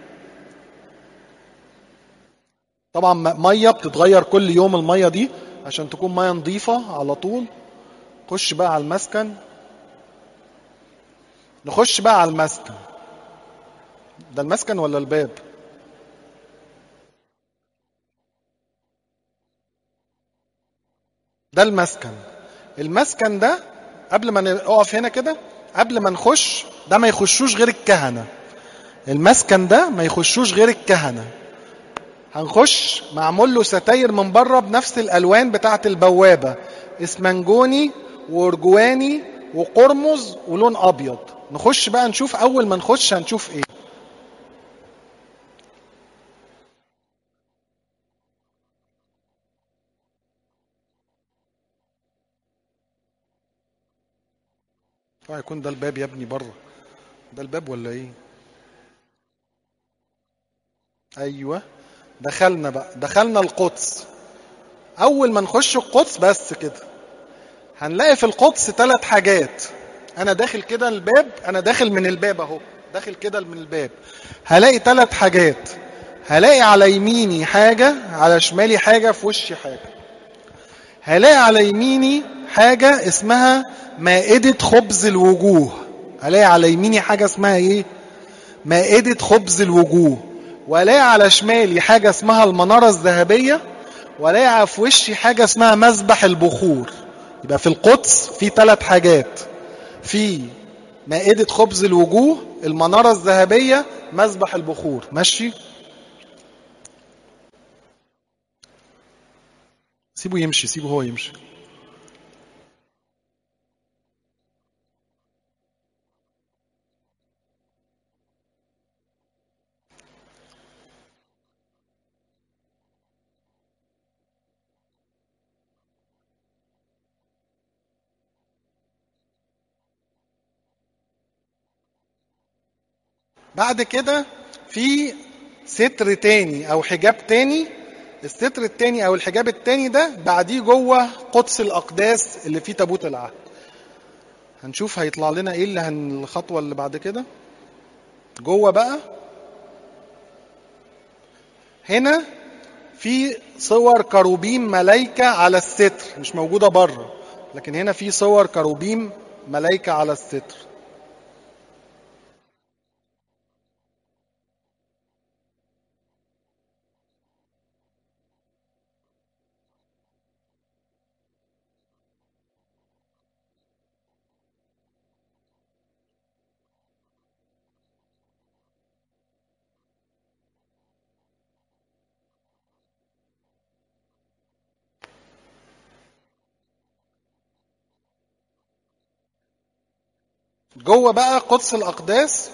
طبعا مية بتتغير كل يوم المية دي عشان تكون مية نظيفة على طول. خش بقى على المسكن. نخش بقى على المسكن. ده المسكن ولا الباب؟ ده المسكن. المسكن ده قبل ما نقف هنا كده، قبل ما نخش، ده ما يخشوش غير الكهنة. المسكن ده ما يخشوش غير الكهنة. هنخش معمول له ستاير من بره بنفس الالوان بتاعه البوابه، اسمنجوني وارجواني وقرمز ولون ابيض. نخش بقى نشوف. اول ما نخش هنشوف ايه؟ يكون ده الباب يا ابني بره. ده الباب ولا ايه؟ ايوه. دخلنا بقى، دخلنا القدس. اول ما نخش القدس بس كده هنلاقي في القدس 3 حاجات. انا داخل كده الباب، انا داخل من الباب اهو، داخل كده من الباب، هلاقي 3 حاجات. هلاقي على يميني حاجة، على شمالي حاجة، في وشي حاجة. هلاقي على يميني حاجة اسمها مائدة خبز الوجوه. هلاقي على يميني حاجة اسمها ايه؟ مائدة خبز الوجوه. ولاقي على شمالي حاجة اسمها المنارة الذهبية. ولاقي في وشي حاجة اسمها مذبح البخور. يبقى في القدس في 3 حاجات: في مائدة خبز الوجوه، المنارة الذهبية، مذبح البخور. ماشي. سيبه يمشي، سيبه هو يمشي. بعد كده في ستر تاني او حجاب تاني. الستر التاني او الحجاب التاني ده بعديه جوه قدس الاقداس اللي فيه تابوت العهد. هنشوف هيطلع لنا ايه الخطوه اللي بعد كده. جوه بقى هنا في صور كروبيم ملايكه على الستر، مش موجوده بره، لكن هنا في صور كروبيم ملايكه على الستر. جوه بقى قدس الأقداس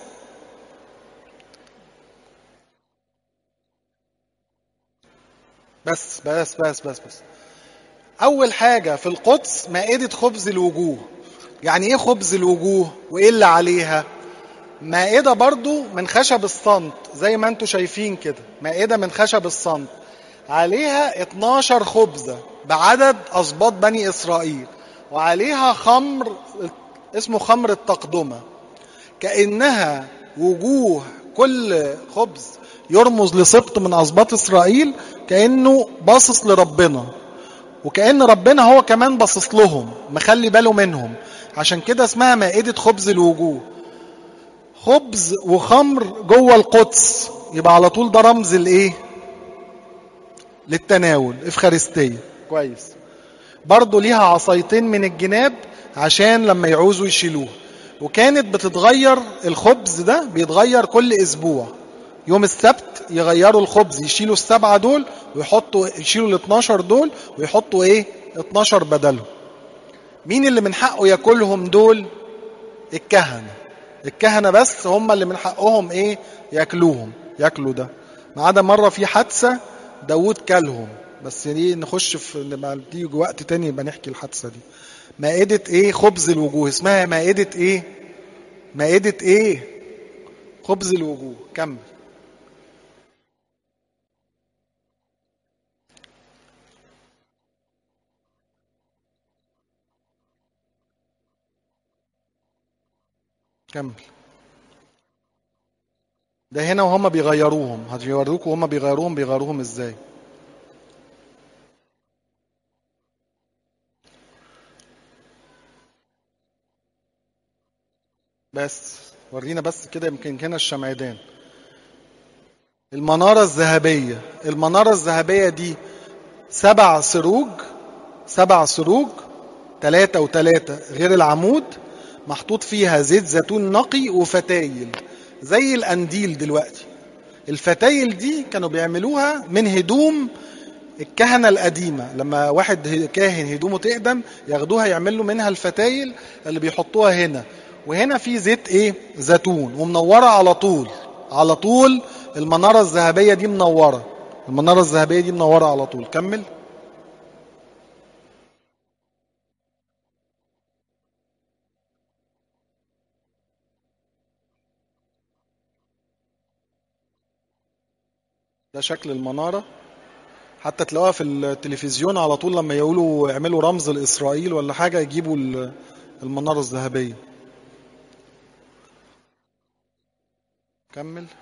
بس أول حاجة في القدس مائدة خبز الوجوه. يعني إيه خبز الوجوه وإيه اللي عليها؟ مائدة برضو من خشب الصمت زي ما انتوا شايفين كده، مائدة من خشب الصمت عليها 12 خبزة بعدد أسباط بني إسرائيل، وعليها خمر اسمه خمر التقدمة، كأنها وجوه كل خبز يرمز لسبط من أسباط إسرائيل، كأنه باصص لربنا، وكأن ربنا هو كمان باصص لهم مخلي باله منهم. عشان كده اسمها مائدة خبز الوجوه. خبز وخمر جوه القدس، يبقى على طول ده رمز الايه؟ للتناول، افخارستية. كويس. برضو ليها عصايتين من الجناب عشان لما يعوزوا يشيلوه. وكانت بتتغير الخبز ده، بيتغير كل اسبوع. يوم السبت يغيروا الخبز، يشيلوا ال7 دول ويحطوا، يشيلوا ال12 دول ويحطوا ايه؟ 12 بدلهم. مين اللي من حقه ياكلهم دول؟ الكهنة. الكهنة بس هم اللي من حقهم ايه؟ ياكلوهم، ياكلوا ده. ما عدا مرة في حادثة داود كلهم، بس دي نخش في لما تيجي وقت تاني يبقى نحكي الحادثة دي. مائدة ايه؟ خبز الوجوه. اسمها مائدة ايه؟ مائدة ايه؟ خبز الوجوه. كمل. كمل. ده هنا وهم بيغيروهم، هيوروكوا وهم بيغيروهم ازاي. بس ورينا بس كده، يمكن هنا الشمعدان. المنارة الذهبية. المنارة الذهبية دي 7 سروج، 7 سروج 3 و3 غير العمود، محطوط فيها زيت زيتون نقي وفتايل زي القنديل دلوقتي. الفتايل دي كانوا بيعملوها من هدوم الكهنة القديمة. لما واحد كاهن هدومه تقدم ياخدوها يعملوا منها الفتايل اللي بيحطوها هنا. وهنا في زيت ايه؟ زيتون، ومنورة على طول. على طول المنارة الذهبية دي منورة. المنارة الذهبية دي منورة على طول. كمل. ده شكل المنارة. حتى تلاقوها في التلفزيون على طول لما يقولوا يعملوا رمز لإسرائيل ولا حاجة يجيبوا المنارة الذهبية. كمل.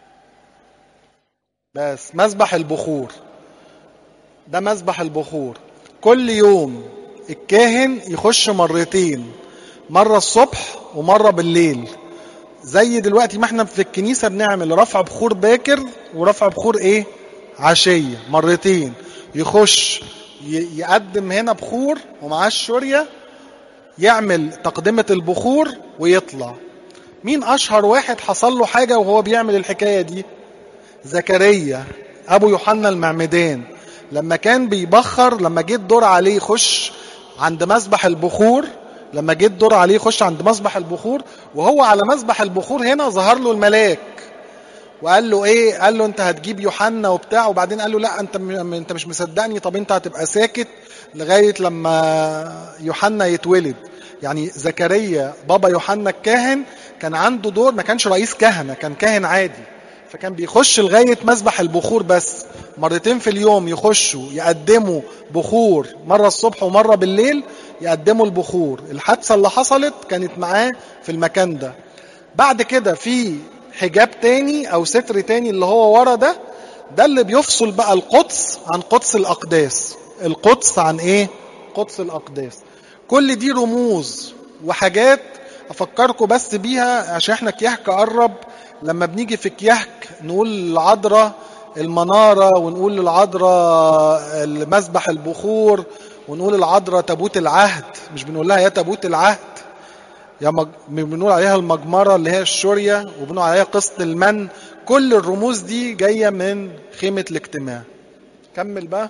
بس مذبح البخور. ده مذبح البخور. كل يوم الكاهن يخش مرتين، مرة الصبح ومرة بالليل. زي دلوقتي ما احنا في الكنيسة بنعمل رفع بخور باكر ورفع بخور ايه؟ عشية، مرتين. يخش يقدم هنا بخور ومعاه الشورية، يعمل تقدمة البخور ويطلع. مين أشهر واحد حصل له حاجة وهو بيعمل الحكاية دي؟ زكريا أبو يوحنا المعمدان. لما كان بيبخر، لما جه الدور عليه يخش عند مسبح البخور، لما جه الدور عليه يخش عند مسبح البخور، وهو على مسبح البخور هنا ظهر له الملاك وقال له ايه؟ قال له انت هتجيب يوحنا وبتاع. وبعدين قال له لا، انت مش مصدقني، طب انت هتبقى ساكت لغايه لما يوحنا يتولد. يعني زكريا بابا يوحنا الكاهن كان عنده دور، ما كانش رئيس كهنة، كان كاهن عادي، فكان بيخش لغاية مسبح البخور بس، مرتين في اليوم يخشوا يقدموا بخور، مرة الصبح ومرة بالليل يقدموا البخور. الحادثة اللي حصلت كانت معاه في المكان ده. بعد كده في حجاب تاني او ستر تاني اللي هو ورا ده، ده اللي بيفصل بقى القدس عن قدس الأقداس. القدس عن ايه؟ قدس الأقداس. كل دي رموز وحاجات افكركم بس بيها، عشان احنا كيهك قرب. لما بنيجي في كيهك نقول العذراء المنارة، ونقول العذراء المذبح البخور، ونقول العذراء تابوت العهد. مش بنقول لها يا تابوت العهد، بنقول عليها المجمرة اللي هي الشورية، وبنقول عليها قسط المن. كل الرموز دي جاية من خيمة الاجتماع. كمل بقى.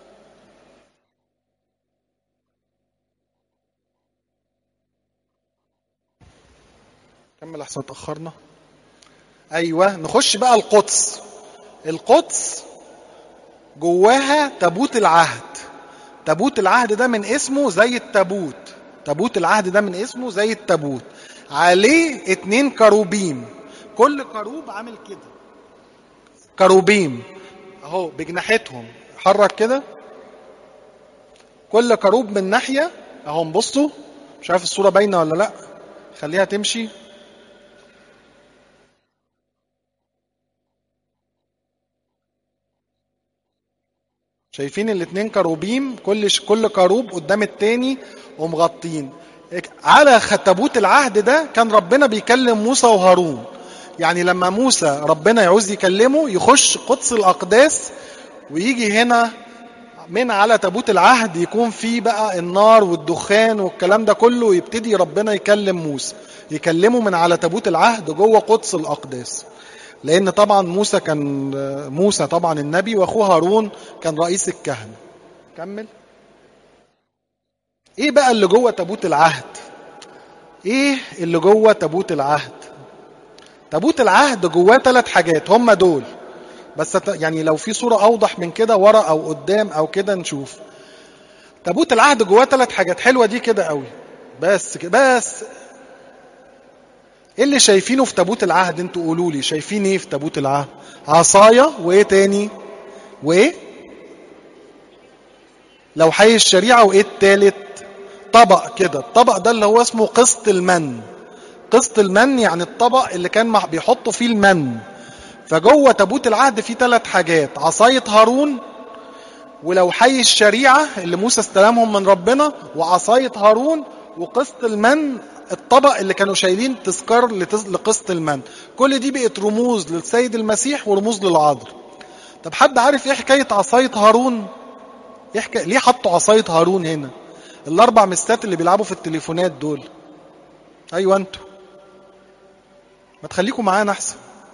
كمل احسن اتأخرنا. ايوه، نخش بقى القدس. القدس جواها تابوت العهد. تابوت العهد ده من اسمه زي التابوت. تابوت العهد ده من اسمه زي التابوت. عليه 2 كروبيم، كل كروب عامل كده، كروبيم اهو بجناحتهم. حرك كده، كل كروب من ناحية اهو. بصوا، مش عارف الصورة باينة ولا لا، خليها تمشي. شايفين الاتنين كروبيم، كل كروب قدام التاني ومغطين. على تابوت العهد ده كان ربنا بيكلم موسى وهارون. يعني لما موسى ربنا يعوز يكلمه يخش قدس الأقداس، ويجي هنا من على تابوت العهد يكون فيه بقى النار والدخان والكلام ده كله، ويبتدي ربنا يكلم موسى، يكلمه من على تابوت العهد جوه قدس الأقداس. لأن طبعا موسى طبعا النبي، وأخوه هارون كان رئيس الكهنة. كمل. إيه بقى اللي جوه تابوت العهد؟ إيه اللي جوه تابوت العهد؟ تابوت العهد جواه 3 حاجات، هم دول بس. يعني لو في صورة أوضح من كده ورا أو قدام أو كده نشوف. تابوت العهد جواه 3 حاجات. حلوة دي كده قوي. بس ايه اللي شايفينه في تابوت العهد؟ انتوا قولوا لي شايفين ايه في تابوت العهد؟ عصاية، وايه تاني؟ وايه؟ لوحي الشريعة، وايه التالت؟ طبق كده. الطبق ده اللي هو اسمه قسط المن. قسط المن يعني الطبق اللي كان بيحطوا فيه المن. فجوه تابوت العهد فيه 3 حاجات: عصاية هارون، ولوحي الشريعة اللي موسى استلمهم من ربنا، وعصاية هارون، وقسط المن الطبق اللي كانوا شايلين تذكار لقسط المن. كل دي بقت رموز للسيد المسيح ورموز للعذراء. طب حد عارف ايه حكاية عصاية هارون؟ ليه حطوا عصاية هارون هنا؟ 4 مستات اللي بيلعبوا في التليفونات دول. ايوه انتوا ما تخليكم معانا احسن.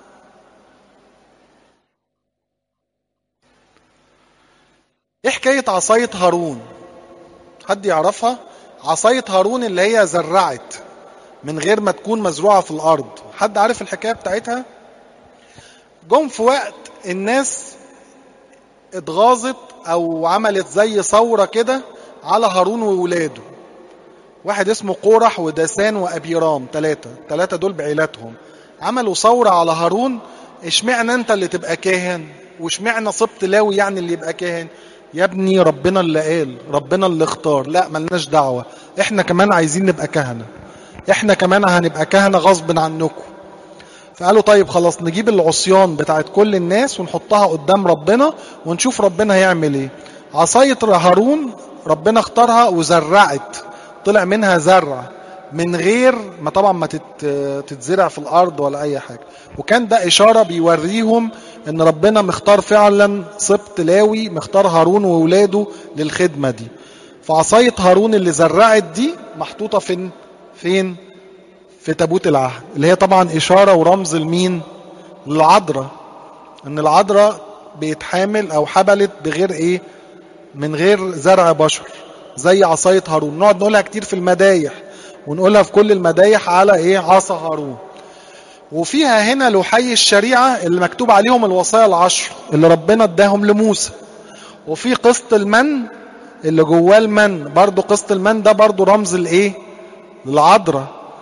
ايه حكاية عصاية هارون؟ حد يعرفها؟ عصاية هارون اللي هي زرعت من غير ما تكون مزروعة في الأرض. حد عارف الحكاية بتاعتها؟ جم في وقت الناس اتغاظت أو عملت زي ثورة كده على هارون وولاده. واحد اسمه قورح وداسان وأبيرام، 3 دول بعيلاتهم عملوا ثورة على هارون. اشمعنى انت اللي تبقى كاهن؟ واشمعنى سبط لاوي يعني اللي يبقى كاهن؟ يا ابني ربنا اللي قال، ربنا اللي اختار، لا ملناش دعوة، احنا كمان عايزين نبقى كهنة، احنا كمان هنبقى كهنة غصب عنكم. فقالوا طيب خلاص نجيب العصيان بتاعت كل الناس ونحطها قدام ربنا ونشوف ربنا هيعمل ايه. عصاية هارون ربنا اختارها وزرعت، طلع منها زرع من غير ما طبعا ما تتزرع في الارض ولا اي حاجة. وكان ده اشارة بيوريهم ان ربنا مختار فعلا سبط لاوي، مختار هارون وولاده للخدمة دي. فعصاية هارون اللي زرعت دي محطوطة فين؟ في تابوت العهد، اللي هي طبعا اشارة ورمز لمين؟ للعذراء. ان العذراء بيتحامل او حبلت بغير ايه؟ من غير زرع بشر، زي عصاية هارون. نقعد نقولها كتير في المدايح، ونقولها في كل المدايح على ايه؟ عصا هارون. وفيها هنا لوحي الشريعة اللي مكتوب عليهم الوصايا ال10 اللي ربنا اداهم لموسى. وفي قسط المن اللي جواه المن، برضو قسط المن ده برضو رمز الايه؟ للعذراء.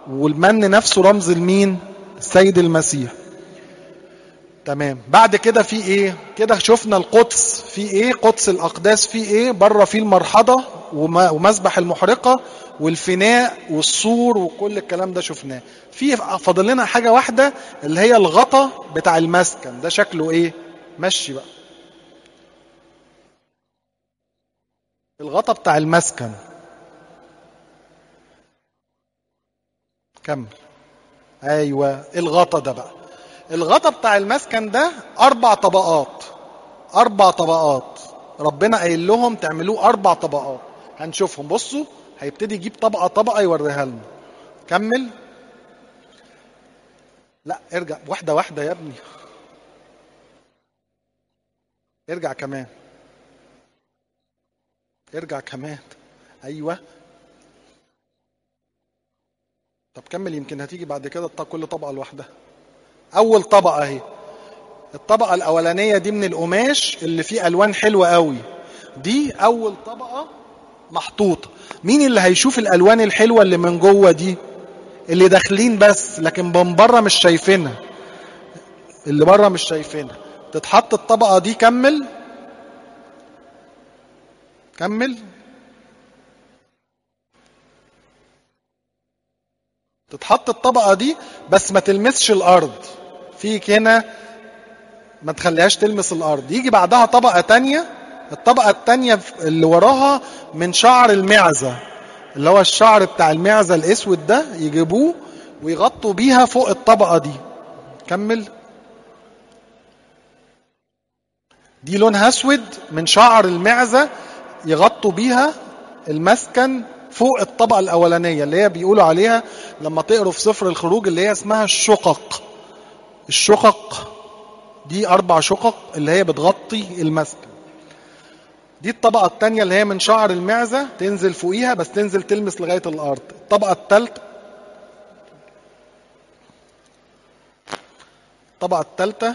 والمن نفسه رمز لمين؟ السيد المسيح. تمام. بعد كده في ايه؟ كده شفنا القدس في ايه، قدس الاقداس في ايه، بره في المرحضة ومذبح المحرقة والفناء والسور وكل الكلام ده شفناه. في فاضل لنا حاجة واحدة اللي هي الغطا بتاع المسكن، ده شكله ايه؟ مشي بقى. الغطا بتاع المسكن كمل. ايوه الغطا ده بقى. الغطا بتاع المسكن ده 4 طبقات. 4 طبقات ربنا قايل لهم تعملوه 4 طبقات. هنشوفهم. بصوا هيبتدي يجيب طبقة طبقة يوريها لنا. كمل. لا ارجع واحدة واحدة يا ابني. ارجع كمان. ارجع كمان. ايوه. طب كمل يمكن هتيجي بعد كده كل طبقة لوحدها. اول طبقة اهي. الطبقة الاولانية دي من القماش اللي فيه الوان حلوة قوي. دي اول طبقة محطوطة. مين اللي هيشوف الالوان الحلوة اللي من جوه دي؟ اللي داخلين بس، لكن من بره مش شايفينها. اللي بره مش شايفينها. تتحط الطبقة دي. كمل. كمل. تتحط الطبقة دي بس ما تلمسش الارض. فيك هنا ما تخليهاش تلمس الارض. يجي بعدها طبقة تانية. الطبقة التانية اللي وراها من شعر المعزة، اللي هو الشعر بتاع المعزة الاسود ده، يجيبوه ويغطوا بيها فوق الطبقة دي. كمل. دي لونها اسود من شعر المعزة، يغطوا بيها المسكن فوق الطبقة الاولانية اللي هي بيقولوا عليها لما تقروا في سفر الخروج اللي هي اسمها الشقق. الشقق دي 4 شقق اللي هي بتغطي المسكن. دي الطبقة التانية اللي هي من شعر المعزة، تنزل فوقيها بس تنزل تلمس لغاية الأرض. الطبقة التالتة. الطبقة التالتة.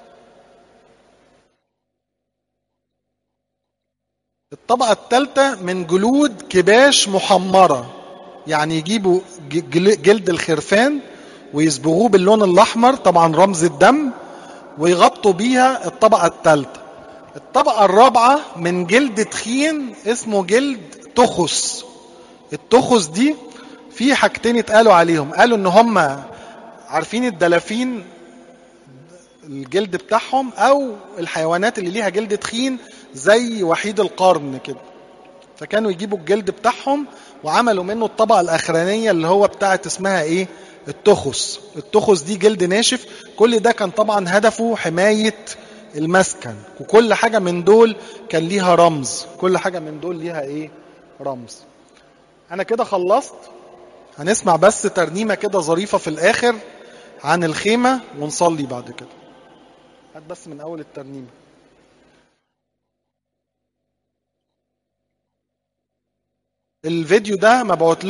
الطبقة التالتة من جلود كباش محمرة. يعني يجيبوا جلد الخرفان ويصبغوه باللون الأحمر، طبعا رمز الدم، ويغطوا بيها الطبقة التالتة. الطبقة الرابعة من جلد تخين اسمه جلد تخس. التخس دي في حاجتين اتقالوا عليهم. قالوا ان هم عارفين الدلافين الجلد بتاعهم، او الحيوانات اللي ليها جلد تخين زي وحيد القرن كده، فكانوا يجيبوا الجلد بتاعهم وعملوا منه الطبقة الاخرانية اللي هو بتاعت اسمها ايه؟ التخس. التخس دي جلد ناشف. كل ده كان طبعا هدفه حماية المسكن، وكل حاجة من دول كان ليها رمز. كل حاجة من دول ليها ايه؟ رمز. انا كده خلصت. هنسمع بس ترنيمة كده ظريفة في الاخر عن الخيمة ونصلي بعد كده. هات بس من اول الترنيمة. الفيديو ده مبعوت